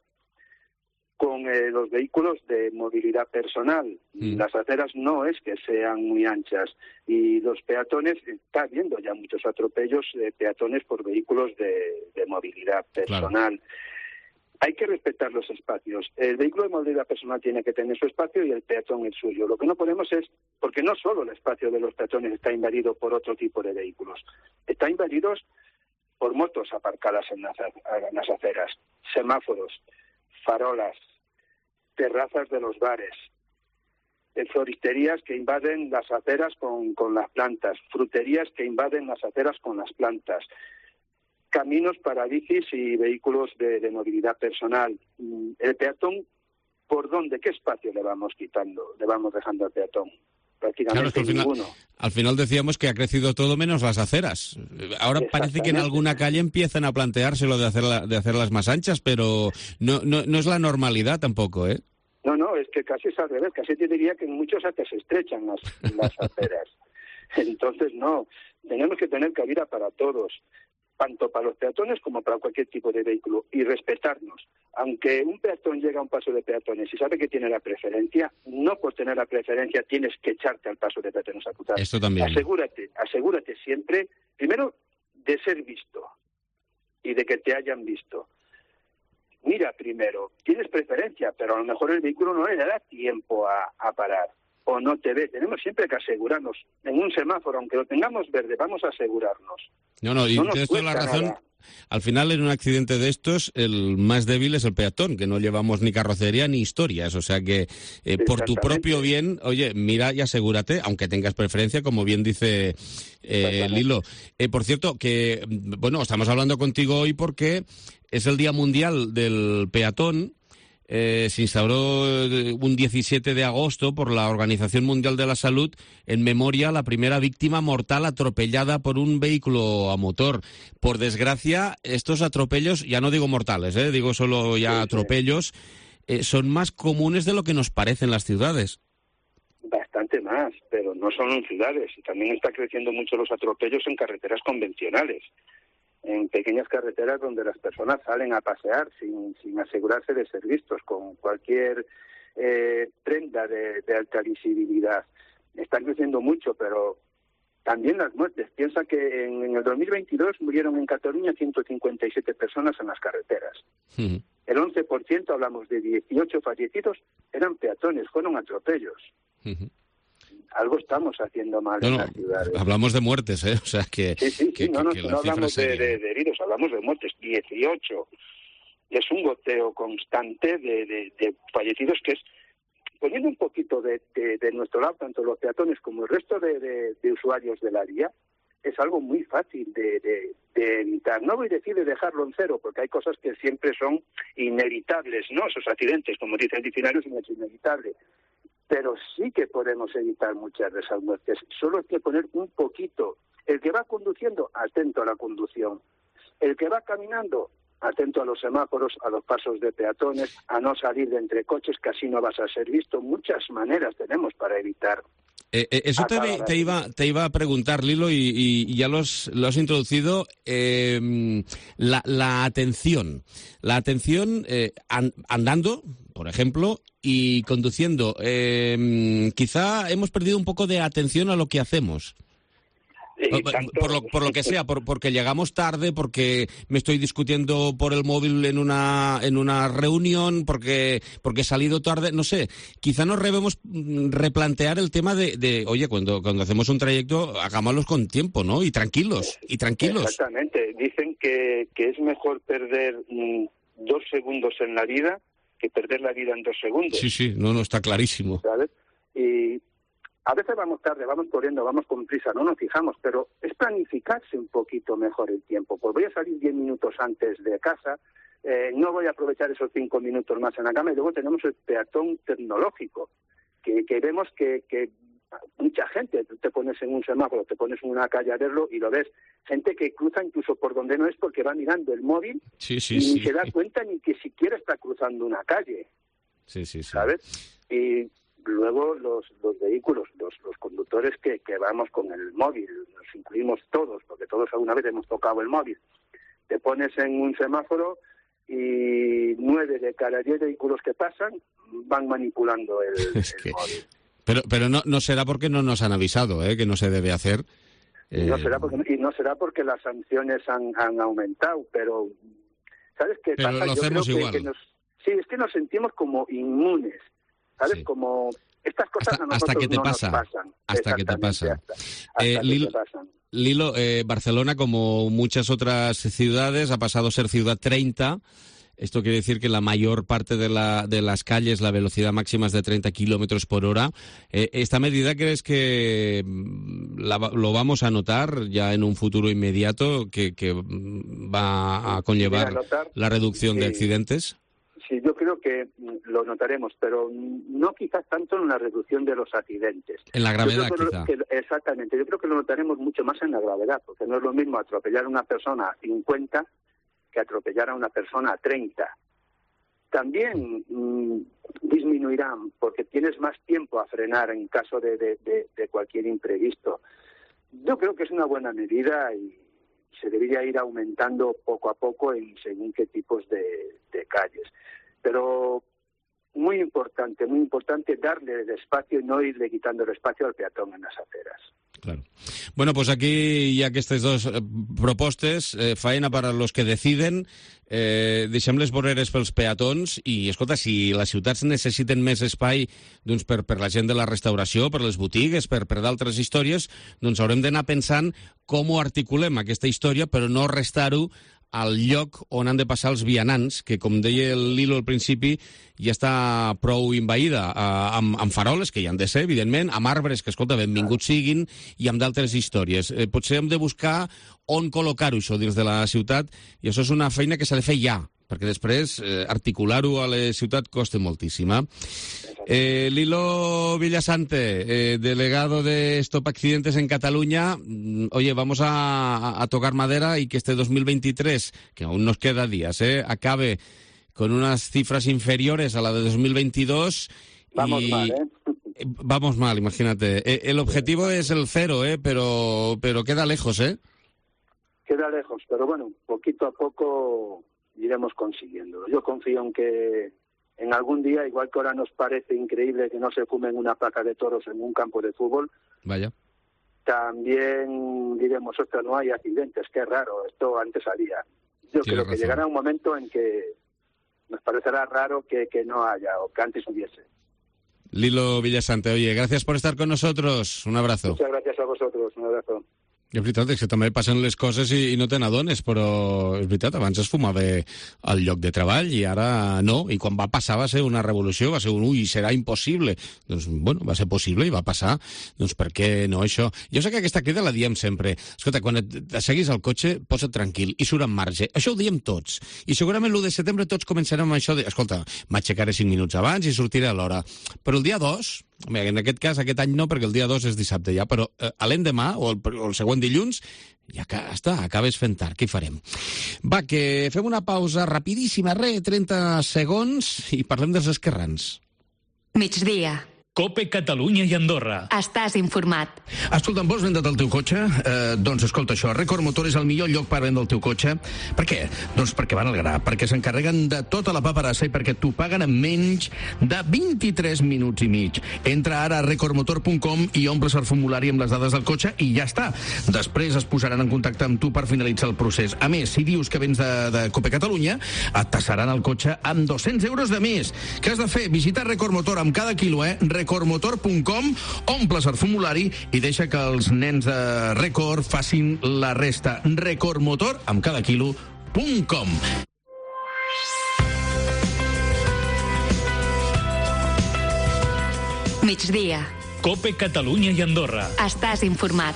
Speaker 11: con eh, los vehículos de movilidad personal. Mm. Las aceras no es que sean muy anchas y los peatones, está habiendo ya muchos atropellos de peatones por vehículos de, de movilidad personal. Claro. Hay que respetar los espacios. El vehículo de movilidad personal tiene que tener su espacio y el peatón el suyo. Lo que no podemos es, porque no solo el espacio de los peatones está invadido por otro tipo de vehículos, está invadido por motos aparcadas en las, en las aceras, semáforos, farolas, terrazas de los bares, floristerías que invaden las aceras con, con las plantas, fruterías que invaden las aceras con las plantas, caminos para bicis y vehículos de, de movilidad personal. El peatón, ¿por dónde? ¿Qué espacio le vamos quitando, le vamos dejando al peatón? Prácticamente claro, es que al final, ninguno.
Speaker 3: Al final decíamos que ha crecido todo menos las aceras. Ahora parece que en alguna calle empiezan a planteárselo de, hacerla, de hacerlas más anchas, pero no, no, no es la normalidad tampoco, ¿eh?
Speaker 11: No, no, es que casi es al revés. Casi te diría que en muchos hasta se estrechan las, las aceras. Entonces, no, tenemos que tener cabida para todos, tanto para los peatones como para cualquier tipo de vehículo, y respetarnos. Aunque un peatón llega a un paso de peatones y sabe que tiene la preferencia, no por tener la preferencia tienes que echarte al paso de peatones a cruzar.
Speaker 3: Esto también.
Speaker 11: Asegúrate, asegúrate siempre, primero, de ser visto y de que te hayan visto. Mira primero, tienes preferencia, pero a lo mejor el vehículo no le da tiempo a, a parar o no te ve. Tenemos siempre que asegurarnos. En un semáforo, aunque lo tengamos verde, vamos a asegurarnos.
Speaker 3: No, no, y no tienes toda la razón. Nada. Al final, en un accidente de estos, el más débil es el peatón, que no llevamos ni carrocería ni historias. O sea que, eh, por tu propio bien, oye, mira y asegúrate, aunque tengas preferencia, como bien dice eh, Lilo. Eh, por cierto, que, bueno, estamos hablando contigo hoy porque es el Día Mundial del Peatón. Eh, se instauró un diecisiete de agosto por la Organización Mundial de la Salud en memoria a la primera víctima mortal atropellada por un vehículo a motor. Por desgracia, estos atropellos, ya no digo mortales, eh, digo solo ya sí, atropellos, eh, son más comunes de lo que nos parece en las ciudades.
Speaker 11: Bastante más, pero no solo en ciudades. También está creciendo mucho los atropellos en carreteras convencionales, en pequeñas carreteras donde las personas salen a pasear sin, sin asegurarse de ser vistos, con cualquier eh, prenda de, de alta visibilidad. Están creciendo mucho, pero también las muertes. Piensa que en, en el dos mil veintidós murieron en Cataluña ciento cincuenta y siete personas en las carreteras. Uh-huh. El once por ciento, hablamos de dieciocho fallecidos, eran peatones, fueron atropellos. Uh-huh. Algo estamos haciendo mal no, en las ciudades.
Speaker 3: Hablamos de muertes, ¿eh? O sea, que...
Speaker 11: Sí, sí, sí,
Speaker 3: que,
Speaker 11: no, no,
Speaker 3: que
Speaker 11: no hablamos de, de, de heridos, hablamos de muertes. dieciocho. Es un goteo constante de, de, de fallecidos que es, poniendo un poquito de, de, de nuestro lado, tanto los peatones como el resto de, de, de usuarios de la vía, es algo muy fácil de, de, de evitar. No voy a decir de dejarlo en cero, porque hay cosas que siempre son inevitables, ¿no? Esos accidentes, como dice el diccionario, es un hecho inevitable. Pero sí que podemos evitar muchas de esas muertes. Solo hay que poner un poquito. El que va conduciendo, atento a la conducción. El que va caminando, atento a los semáforos, a los pasos de peatones, a no salir de entre coches, que así no vas a ser visto. Muchas maneras tenemos para evitar.
Speaker 3: Eh, eh, eso te, te, iba, te iba a preguntar, Lilo, y, y ya lo has, lo has introducido, eh, la, la atención. La atención eh, an, andando, por ejemplo, y conduciendo. Eh, quizá hemos perdido un poco de atención a lo que hacemos.
Speaker 11: Sí,
Speaker 3: por, lo, por lo que sea, por, porque llegamos tarde, porque me estoy discutiendo por el móvil en una en una reunión, porque porque he salido tarde, no sé. Quizá nos debemos replantear el tema de, de oye, cuando cuando hacemos un trayecto, hagámoslo con tiempo, ¿no? Y tranquilos, y tranquilos.
Speaker 11: Exactamente. Dicen que, que es mejor perder mm, dos segundos en la vida que perder la vida en dos segundos.
Speaker 3: Sí, sí, no, no, está clarísimo.
Speaker 11: ¿Sabes? Y a veces vamos tarde, vamos corriendo, vamos con prisa, no nos fijamos, pero es planificarse un poquito mejor el tiempo. Pues voy a salir diez minutos antes de casa, eh, no voy a aprovechar esos cinco minutos más en la cama, y luego tenemos el peatón tecnológico, que, que vemos que, que mucha gente, tú te pones en un semáforo, te pones en una calle a verlo y lo ves, gente que cruza incluso por donde no es porque va mirando el móvil
Speaker 3: sí, sí,
Speaker 11: y
Speaker 3: sí.
Speaker 11: ni se da cuenta ni que siquiera está cruzando una calle.
Speaker 3: Sí, sí, sí.
Speaker 11: ¿Sabes? Y luego los, los vehículos, los, los conductores que, que vamos con el móvil, nos incluimos todos, porque todos alguna vez hemos tocado el móvil. Te pones en un semáforo y nueve de cada diez vehículos que pasan van manipulando el,
Speaker 3: es
Speaker 11: el
Speaker 3: que...
Speaker 11: móvil.
Speaker 3: Pero, pero no, no será porque no nos han avisado, ¿eh? Que no se debe hacer.
Speaker 11: Eh... No será porque, y no será porque las sanciones han, han aumentado, pero ¿sabes qué
Speaker 3: pero
Speaker 11: pasa?
Speaker 3: Lo
Speaker 11: Yo
Speaker 3: hacemos
Speaker 11: creo que,
Speaker 3: igual.
Speaker 11: que nos, sí, es que nos sentimos como inmunes, ¿sabes? Sí. Como estas cosas
Speaker 3: hasta,
Speaker 11: a nosotros
Speaker 3: hasta que te
Speaker 11: no
Speaker 3: pasa,
Speaker 11: nos pasan.
Speaker 3: Hasta que te pasa.
Speaker 11: Hasta, hasta
Speaker 3: eh,
Speaker 11: que
Speaker 3: Lilo,
Speaker 11: te pasan.
Speaker 3: Lilo eh, Barcelona, como muchas otras ciudades, ha pasado a ser ciudad treinta. Esto quiere decir que la mayor parte de, la, de las calles la velocidad máxima es de treinta kilómetros por hora. Eh, ¿Esta medida crees que la, lo vamos a notar ya en un futuro inmediato, que, que va a conllevar
Speaker 11: notar,
Speaker 3: la reducción
Speaker 11: sí,
Speaker 3: de accidentes?
Speaker 11: Sí, yo creo que lo notaremos, pero no quizás tanto en la reducción de los accidentes.
Speaker 3: En la gravedad,
Speaker 11: que
Speaker 3: quizá.
Speaker 11: Lo, que, exactamente, yo creo que lo notaremos mucho más en la gravedad, porque no es lo mismo atropellar a una persona a cincuenta que atropellar a una persona a treinta. También mmm, disminuirán, porque tienes más tiempo a frenar en caso de, de, de, de cualquier imprevisto. Yo creo que es una buena medida y se debería ir aumentando poco a poco en según qué tipos de, de calles. Pero muy importante, muy importante darle el espacio y no irle quitando el espacio al peatón en las aceras.
Speaker 3: Claro. Bueno, pues aquí hi ha aquestes dues eh, propostes, eh, faena per a los que deciden, eh, deixem les voreres pels peatons i, escolta, si les ciutats necessiten més espai doncs, per, per la gent de la restauració, per les botigues, per, per d'altres històries, doncs haurem d'anar pensant com ho articulem, aquesta història, però no restar-ho al lloc on han de passar els vianants, que, com deia el Lilo al principi, ja està prou envaïda, eh, amb, amb faroles, que hi han de ser, evidentment, amb arbres, que, escolta, benvinguts siguin, i amb d'altres històries. Eh, potser hem de buscar on col·locar-ho, això, dins de la ciutat, i això és una feina que s'ha de fer ja, perquè després eh, articular-ho a la ciutat costa moltíssima. Eh, Lilo Villasante, eh, delegado de Stop Accidentes en Cataluña. Oye, vamos a, a tocar madera y que este dos mil veintitrés, que aún nos queda días, eh, acabe con unas cifras inferiores a la de dos mil veintidós.
Speaker 11: Vamos
Speaker 3: y...
Speaker 11: mal, ¿eh?
Speaker 3: Vamos mal, imagínate. Eh, el objetivo es el cero, eh, pero, pero queda lejos, ¿eh?
Speaker 11: Queda lejos, pero bueno, poquito a poco iremos consiguiendo. Yo confío en que en algún día, igual que ahora nos parece increíble que no se fumen una placa de toros en un campo de fútbol,
Speaker 3: vaya,
Speaker 11: también diremos, ostras, no hay accidentes, qué raro, esto antes había. Yo
Speaker 3: Tienes
Speaker 11: creo que
Speaker 3: razón.
Speaker 11: llegará un momento en que nos parecerá raro que, que no haya o que antes hubiese.
Speaker 3: Lilo Villasante, oye, gracias por estar con nosotros. Un abrazo.
Speaker 11: Muchas gracias a vosotros, un abrazo.
Speaker 3: És veritat, és que també passen les coses i, i no te n'adones, però és veritat, abans es fumava al lloc de treball i ara no, i quan va passar va ser una revolució, va ser un ui, serà impossible. Doncs, bueno, va ser possible i va passar, doncs per què no això? Jo sé que aquesta crida la diem sempre. Escolta, quan et, et seguis al cotxe, posa't tranquil i surt en marge. Això ho diem tots. I segurament l'u de setembre tots començarem amb això de, escolta, m'aixecaré cinc minuts abans i sortiré a l'hora. Però el dia dos, en aquest cas, aquest any no, perquè el dia dos és dissabte ja, però eh, a l'endemà, o el, o el següent dilluns, ja que està, acabes fent tard, què hi farem? Va, que fem una pausa rapidíssima, re, trenta segons, i parlem dels esquerrans.
Speaker 1: Migdia.
Speaker 2: Cope Catalunya i Andorra.
Speaker 1: Estàs informat.
Speaker 12: Escolta, vols vendre el teu cotxe? Eh, doncs escolta això, Record Motor és el millor lloc per vendre el teu cotxe. Per què? Doncs perquè van al gra, perquè s'encarreguen de tota la paperassa i perquè t'ho paguen en menys de vint-i-tres minuts i mig. Entra ara a record motor punt com i omples el formulari amb les dades del cotxe i ja està. Després es posaran en contacte amb tu per finalitzar el procés. A més, si dius que vens de, de Cope Catalunya, et tassaran el cotxe amb dos-cents euros de més. Què has de fer? Visitar Record Motor amb cada quilo, eh? record motor punt com, omples el formulari i deixa que els nens de Record facin la resta. Record Motor amb cada quilo punt com.
Speaker 1: Migdia.
Speaker 2: Cope Catalunya i Andorra.
Speaker 1: Estàs informat.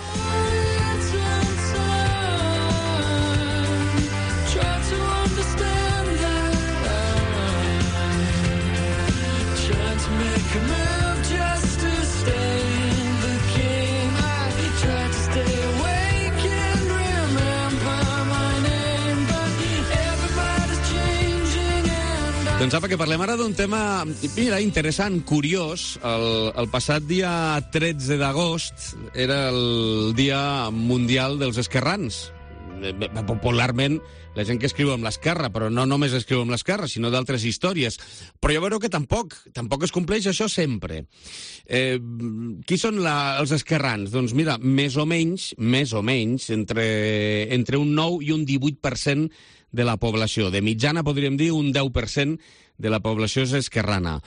Speaker 3: Doncs apa, que parlem ara d'un tema, mira, interessant, curiós. El, el passat dia tretze d'agost era el Dia Mundial dels Esquerrans. Popularment, la gent que escriu amb l'esquerra, però no només escriu amb l'esquerra, sinó d'altres històries. Però jo veureu que tampoc, tampoc es compleix això sempre. Eh, qui són la, els esquerrans? Doncs mira, més o menys, més o menys, entre, entre un nou i un divuit per cent de la població. De mitjana podríem dir un deu per cent de la població és esquerrana.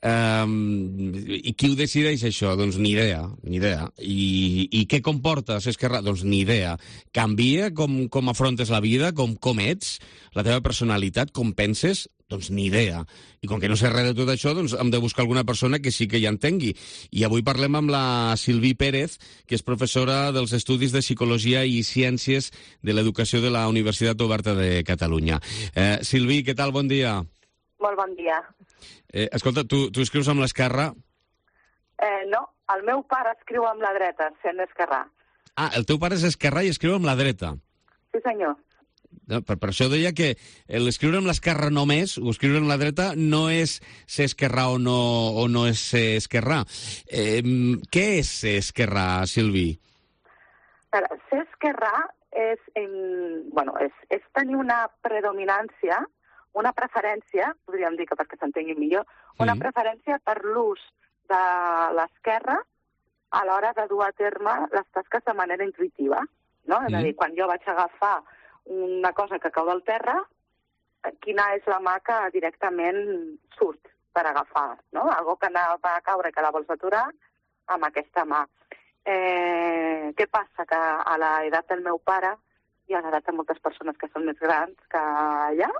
Speaker 3: Um, I qui ho decideix això? Doncs ni idea, ni idea. I, i què comporta ser esquerrà? Doncs ni idea. Canvia com, com afrontes la vida, com, com ets, la teva personalitat, com penses? Doncs ni idea. I com que no sé res de tot això, doncs hem de buscar alguna persona que sí que hi entengui. I avui parlem amb la Silví Pérez, que és professora dels Estudis de Psicologia i Ciències de l'Educació de la Universitat Oberta de Catalunya. Eh, Silví, què tal? Bon dia.
Speaker 13: Molt bon dia.
Speaker 3: Eh, escolta, tu, tu escrius amb l'esquerra?
Speaker 13: Eh, no, el meu pare escriu amb la dreta, sent esquerrà.
Speaker 3: Ah, el teu pare és esquerrà i escriu amb la dreta.
Speaker 13: Sí, senyor.
Speaker 3: No, per, per això deia que l'escriure amb l'esquerra només, o escriure amb la dreta, no és ser esquerrà o no, o no és ser esquerrà. Eh, què és ser esquerrà, Silví?
Speaker 13: Ara, ser esquerrà és, en, bueno, és, és tenir una predominància, una preferència, podríem dir que perquè s'entengui millor, una mm. preferència per l'ús de l'esquerra a l'hora de dur a terme les tasques de manera intuïtiva. No? És mm. a dir, quan jo vaig agafar una cosa que cau del terra, quina és la mà que directament surt per agafar, no? Algo que anava a caure que la vols aturar amb aquesta mà. Eh, què passa? Que a l'edat del meu pare i a l'edat de moltes persones que són més grans que allà,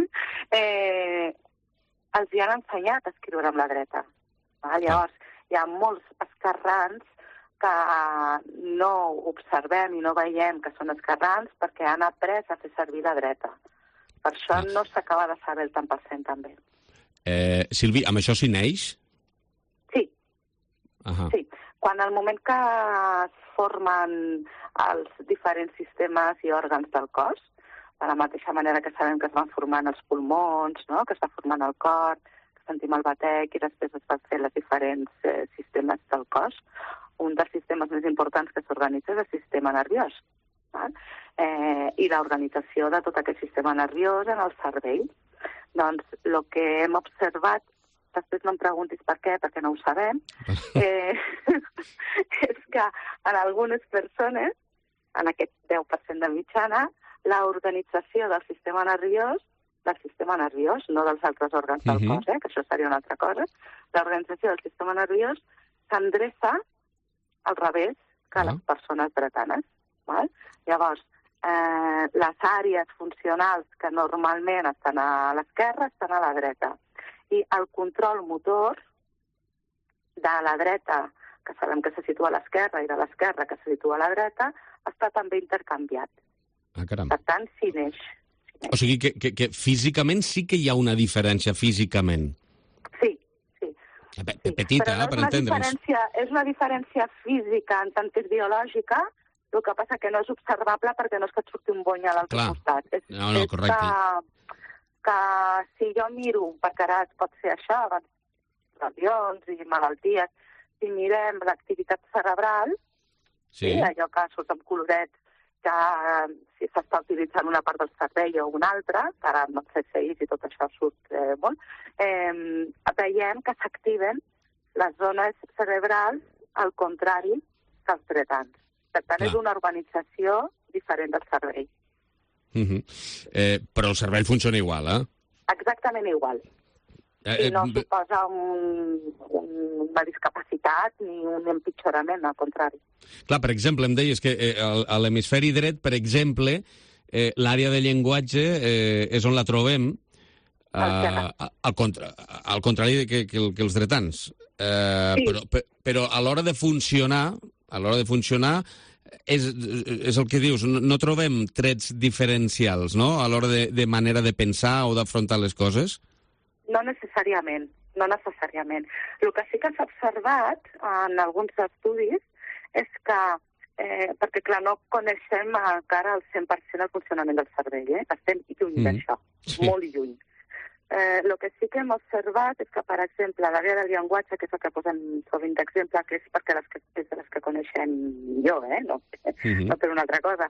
Speaker 13: eh, els hi han ensenyat a escriure amb la dreta. Val? Llavors, hi ha molts esquerrans que no observem i no veiem que són esquerrans perquè han après a fer servir la dreta. Per això ah. no s'acaba de saber el tant per cent, també.
Speaker 3: Eh, Silvi, amb això s'hi neix?
Speaker 13: Sí.
Speaker 3: Uh-huh.
Speaker 13: Sí. Quan al moment que es formen els diferents sistemes i òrgans del cos, de la mateixa manera que sabem que es van formant els pulmons, no? Que es va formant el cor, que sentim el batec i després es van fer els diferents eh, sistemes del cos, un dels sistemes més importants que s'organitza és el sistema nerviós. Val? Eh, I l'organització de tot aquest sistema nerviós en el cervell. Doncs el que hem observat, després no em preguntis per què, perquè no ho sabem, eh, és que en algunes persones, en aquest deu per cent de mitjana, l'organització del sistema nerviós, del sistema nerviós, no dels altres òrgans del
Speaker 3: Mhm.
Speaker 13: cos, eh, que això seria una altra cosa, l'organització del sistema nerviós s'endreça al revés que les persones dretanes. Val? Llavors, eh, les àrees funcionals que normalment estan a l'esquerra estan a la dreta. I el control motor de la dreta, que sabem que se situa a l'esquerra, i de l'esquerra, que se situa a la dreta, està també intercanviat.
Speaker 3: Ah, caram.
Speaker 13: Per tant, s'hi neix.
Speaker 3: O sigui que, que, que físicament sí que hi ha una diferència, físicament.
Speaker 13: Sí, sí.
Speaker 3: Pe petita,
Speaker 13: Però no
Speaker 3: eh, per
Speaker 13: és una
Speaker 3: entendre'ns.
Speaker 13: diferència, és una diferència física en tant que és biològica, el que passa que no és observable perquè no és que et surti un bony a l'altre
Speaker 3: Clar.
Speaker 13: costat. És,
Speaker 3: No, no,
Speaker 13: és
Speaker 3: correcte.
Speaker 13: que, que si jo miro, perquè ara es pot fer això, abans lesions i malalties, si mirem l'activitat cerebral,
Speaker 3: Sí.
Speaker 13: sí, allò que surt amb colorets, que si s'està utilitzant una part del cervell o una altra, que ara amb els C S Is i tot això surt eh, molt, eh, veiem que s'activen les zones cerebrals al contrari que els dretans. Per tant,
Speaker 3: Clar.
Speaker 13: és una organització diferent del cervell.
Speaker 3: Uh -huh. eh, però el cervell funciona igual, eh?
Speaker 13: Exactament igual.
Speaker 3: eh
Speaker 13: I no
Speaker 3: eh,
Speaker 13: suposa un, un, una discapacitat ni un empitjorament, al contrari.
Speaker 3: Clar, per exemple, em deies que eh, al- a l'hemisferi dret, per exemple, eh, l'àrea de llenguatge eh, és on la trobem, eh, al, contra, al contrari de que, que, el- que els dretans. Eh,
Speaker 13: Sí.
Speaker 3: però, pe- però a l'hora de funcionar, a l'hora de funcionar, és, és el que dius, no, no trobem trets diferencials, no?, a l'hora de, de manera de pensar o d'afrontar les coses?
Speaker 13: No necessàriament, no necessàriament. El que sí que s'ha observat en alguns estudis és que, eh, perquè clar, no coneixem encara al cent per cent el funcionament del cervell, eh? Estem lluny
Speaker 15: Mm.
Speaker 13: d'això,
Speaker 15: Sí.
Speaker 13: molt lluny. Eh, el que sí que hem observat és que, per exemple, l'àrea del llenguatge, que és el que posem sovint d'exemple, que és perquè les que, és de les que coneixem millor, eh? no,
Speaker 15: Mhm.
Speaker 13: no per una altra cosa.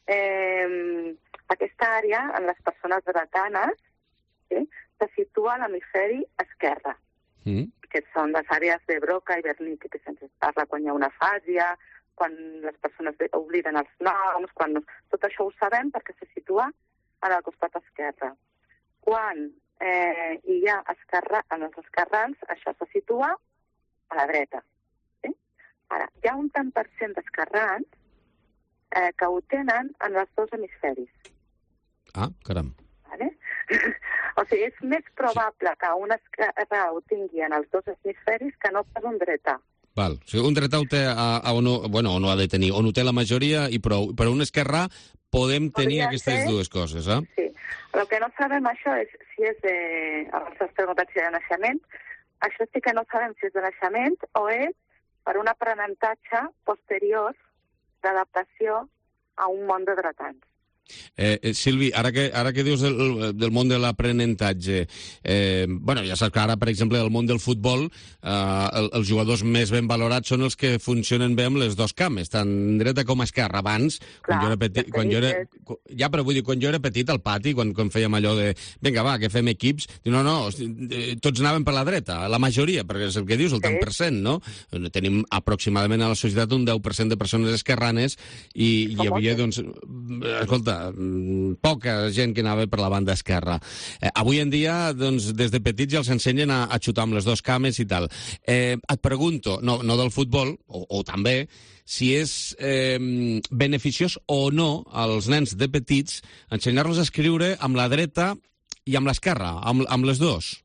Speaker 13: Eh, aquesta àrea, en les persones dretanes, sí, se situa a l'hemisferi esquerre,
Speaker 3: Mm.
Speaker 13: que són les àrees de Broca i Wernicke, que se'ns parla quan hi ha una afàsia, quan les persones de- obliden els noms, quan no... Tot això ho sabem perquè se situa en el costat esquerre. Quan eh, hi ha esquerra, en els esquerrans, això se situa a la dreta. Sí? Ara, hi ha un tant per cent d'esquerrans eh, que ho tenen en els dos hemisferis.
Speaker 3: Ah, caram.
Speaker 13: Vale? O sigui, és més probable que un esquerrà ho tingui en els dos hemisferis que no pas un dretà.
Speaker 3: Val. O sigui, un dretà ho té a, a on, ho, bueno, on ho ha de tenir, on ho té la majoria i prou. Però un esquerrà podem tenir
Speaker 13: Podria
Speaker 3: aquestes
Speaker 13: ser.
Speaker 3: dues coses, eh?
Speaker 13: Sí. El que no sabem això és si és de... Abans has preguntat si de naixement. Això sí que no sabem si és de naixement o és per un aprenentatge posterior d'adaptació a un món de dretans.
Speaker 3: Eh, eh, Silvi, ara que, ara que dius del, del món de l'aprenentatge, eh, bueno, ja saps que ara, per exemple, el món del futbol, eh, el, els jugadors més ben valorats són els que funcionen bé amb les dues cames, tant dreta com esquerra. Abans, quan jo era petit, quan jo era, cu- ja, però vull dir, quan jo era petit al pati, quan, quan fèiem allò de, vinga, va, que fem equips, diu, no, no, hosti, eh, tots anaven per la dreta, la majoria, perquè és el que dius, el tant per cent, no? Tenim aproximadament a la societat un deu per cent de persones esquerranes i hi havia, doncs, escolta, escolta, poca gent que anava per la banda esquerra. Eh, avui en dia, doncs, des de petits ja els ensenyen a, a xutar amb les dos cames i tal. Eh, et pregunto, no, no del futbol, o, o també, si és eh, beneficiós o no als nens de petits ensenyar-los a escriure amb la dreta i amb l'esquerra, amb, amb les dos.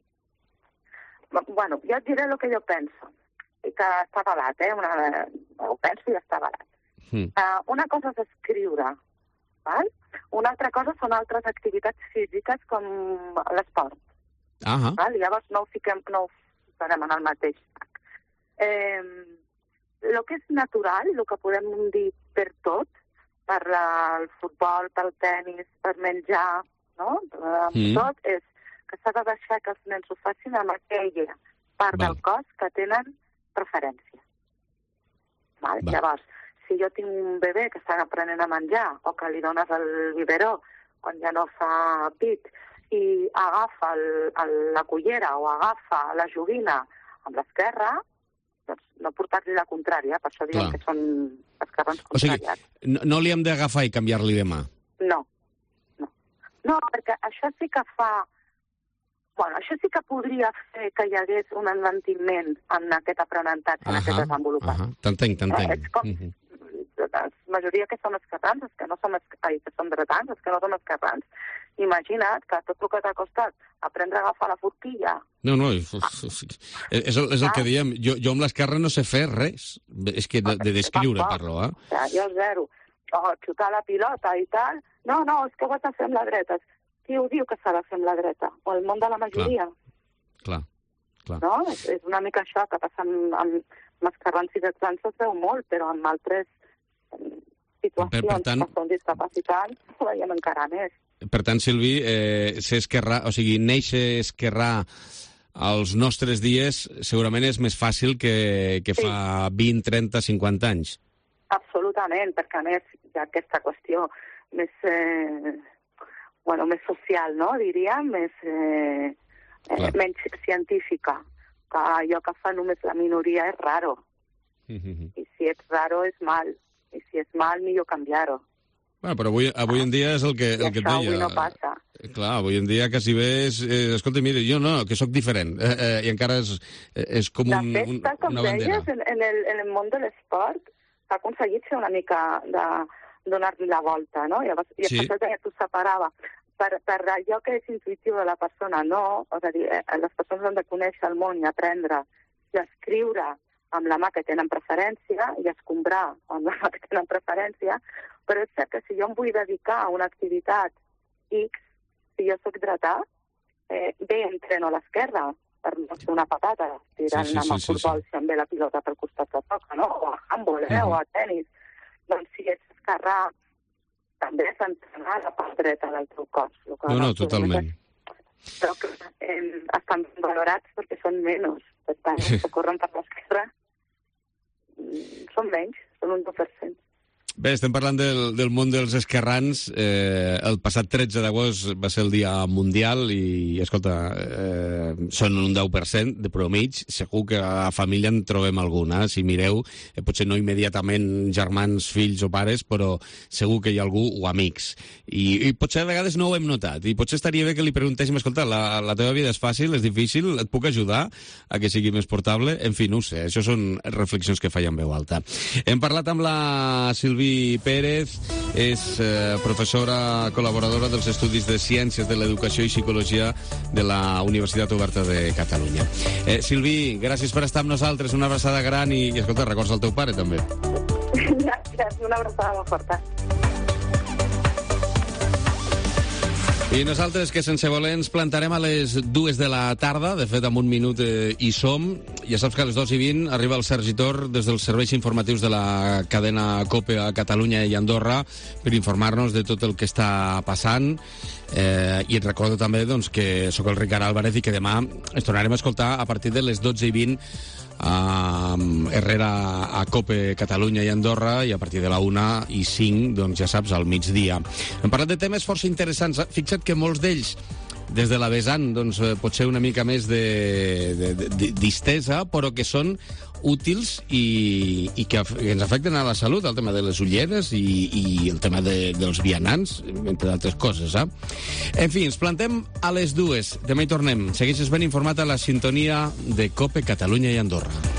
Speaker 13: Bueno, jo et diré el que jo penso, i que està avalat, eh? Una, ho penso i està avalat. Mm. Uh, una cosa és escriure, val? Una altra cosa són altres activitats físiques com l'esport.
Speaker 3: Uh-huh.
Speaker 13: Val? Llavors no ho fiquem, no ho farem en el mateix sac. Eh, el que és natural, el que podem dir per tot, per el futbol, pel tennis, per menjar, no? Mm. Tot és que s'ha de deixar que els nens ho facin amb aquella part Val. Del cos que tenen preferència. Val? Val. Llavors, si jo tinc un bebè que està aprenent a menjar o que li dones el biberó quan ja no fa pit i agafa el, el, la cullera o agafa la joguina amb l'esquerra, doncs no portar-li la contrària, per això diem Clar. Que són esquerrans contràries.
Speaker 3: O sigui, no, no li hem d'agafar i canviar-li de mà?
Speaker 13: No, no. No, perquè això sí que fa... Bueno, això sí que podria fer que hi hagués un enlentiment en aquest aprenentatge, en uh-huh, aquest desenvolupat. Uh-huh.
Speaker 3: T'entenc, t'entenc.
Speaker 13: Eh, és com... Uh-huh. La majoria que som esquerrans, els que no som, es... Ai, que som dretans, els que no som esquerrans, imagina't que tot el que t'ha costat aprendre a agafar la forquilla.
Speaker 3: No, no, és, és, el, és el que diem. Jo, jo amb l'esquerra no sé fer res. És que de, de descriure parlo, eh?
Speaker 13: O sigui, jo zero. O xutar la pilota i tal. No, no, és que ho has de fer amb la dreta. Qui ho diu que s'ha de fer amb la dreta? O el món de la majoria?
Speaker 3: Clar, clar.
Speaker 13: No? És, és una mica això que passa amb, amb esquerrans i dretans, es veu molt, però amb altres situacions per, per tant, que són discapacitants ho veiem encara més.
Speaker 3: Per tant, Silvi, eh, ser esquerrà, o sigui, néixer esquerrà als nostres dies segurament és més fàcil que, que sí. Fa vint, trenta, cinquanta anys.
Speaker 13: Absolutament, perquè a més hi ha aquesta qüestió més, eh, bueno, més social, no? Diríem, més, eh, eh, menys científica, que allò que fa només la minoria és raro. Mm-hmm. I si ets raro és mal. I si és mal, millor canviar-ho.
Speaker 3: Bueno, però avui, avui en dia és el que, el que et deia.
Speaker 13: Avui no passa.
Speaker 3: Clar, avui en dia quasi bé és... Eh, escolta, mira, jo no, que sóc diferent. Eh, eh, I encara és, és com un,
Speaker 13: de fet,
Speaker 3: un,
Speaker 13: tal com
Speaker 3: una bandera.
Speaker 13: deies, en, en, el, en el món de l'esport s'ha aconseguit fer una mica de donar-li la volta, no? I, i sí. Per això t'ho separava. Per, per allò que és intuïtiu de la persona, no. És a dir, eh, les persones han de conèixer el món i aprendre i escriure amb la mà que tenen preferència i escombrar amb la mà que tenen preferència, però és cert que si jo em vull dedicar a una activitat X, si jo soc dretà, eh, bé entreno a l'esquerra, per no ser una patata, tirant sí, sí, amb el sí, futbol sí, sí. si em ve la pilota pel costat que toca, no? O a handball, eh? Uh-huh. O a tenis. Doncs si ets esquerrà, també és entrenar la part dreta del teu cos.
Speaker 3: No, no, totalment.
Speaker 13: Però que eh, estan valorats perquè són menys. Per tant, els que corren per l'esquerra són menys, són un dos per cent.
Speaker 3: Bé, estem parlant del, del món dels esquerrans. Eh, el passat tretze d'agost va ser el dia mundial i, escolta, eh, són un deu per cent de promig. Segur que a la família en trobem alguna. Si mireu, eh, potser no immediatament germans, fills o pares, però segur que hi ha algú o amics. I, i potser a vegades no ho hem notat. I potser estaria bé que li preguntéssim, escolta, la, la teva vida és fàcil, és difícil, et puc ajudar a que sigui més portable? En fi, no ho sé, això són reflexions que faig en veu alta. Hem parlat amb la Sílvia Pérez, és eh, professora col·laboradora dels Estudis de Ciències de l'Educació i Psicologia de la Universitat Oberta de Catalunya. Eh, Sílvia, gràcies per estar amb nosaltres, una abraçada gran i, i escolta, records al teu pare també.
Speaker 13: Gràcies, una abraçada molt forta.
Speaker 3: I nosaltres, que sense voler ens plantarem a les dues de la tarda, de fet, amb un minut eh, hi som. Ja saps que a les dos i vint arriba el Sergi Tor des dels serveis informatius de la cadena COPE a Catalunya i Andorra per informar-nos de tot el que està passant. Eh, I et recordo també doncs, que sóc el Ricard Álvarez i que demà ens tornarem a escoltar a partir de les dotze i vint a Herrera a COPE Catalunya i Andorra i a partir de la una i cinc, doncs ja saps, al migdia. Hem parlat de temes força interessants. Fixa't que molts d'ells des de la vessant, doncs, pot ser una mica més de, de, de, distesa, però que són útils i, i que, af que ens afecten a la salut, el tema de les ulleres i, i el tema de, dels vianants, entre altres coses. Eh? En fi, ens plantem a les dues. Demà hi tornem. Segueixes ben informat a la sintonia de COPE Catalunya i Andorra.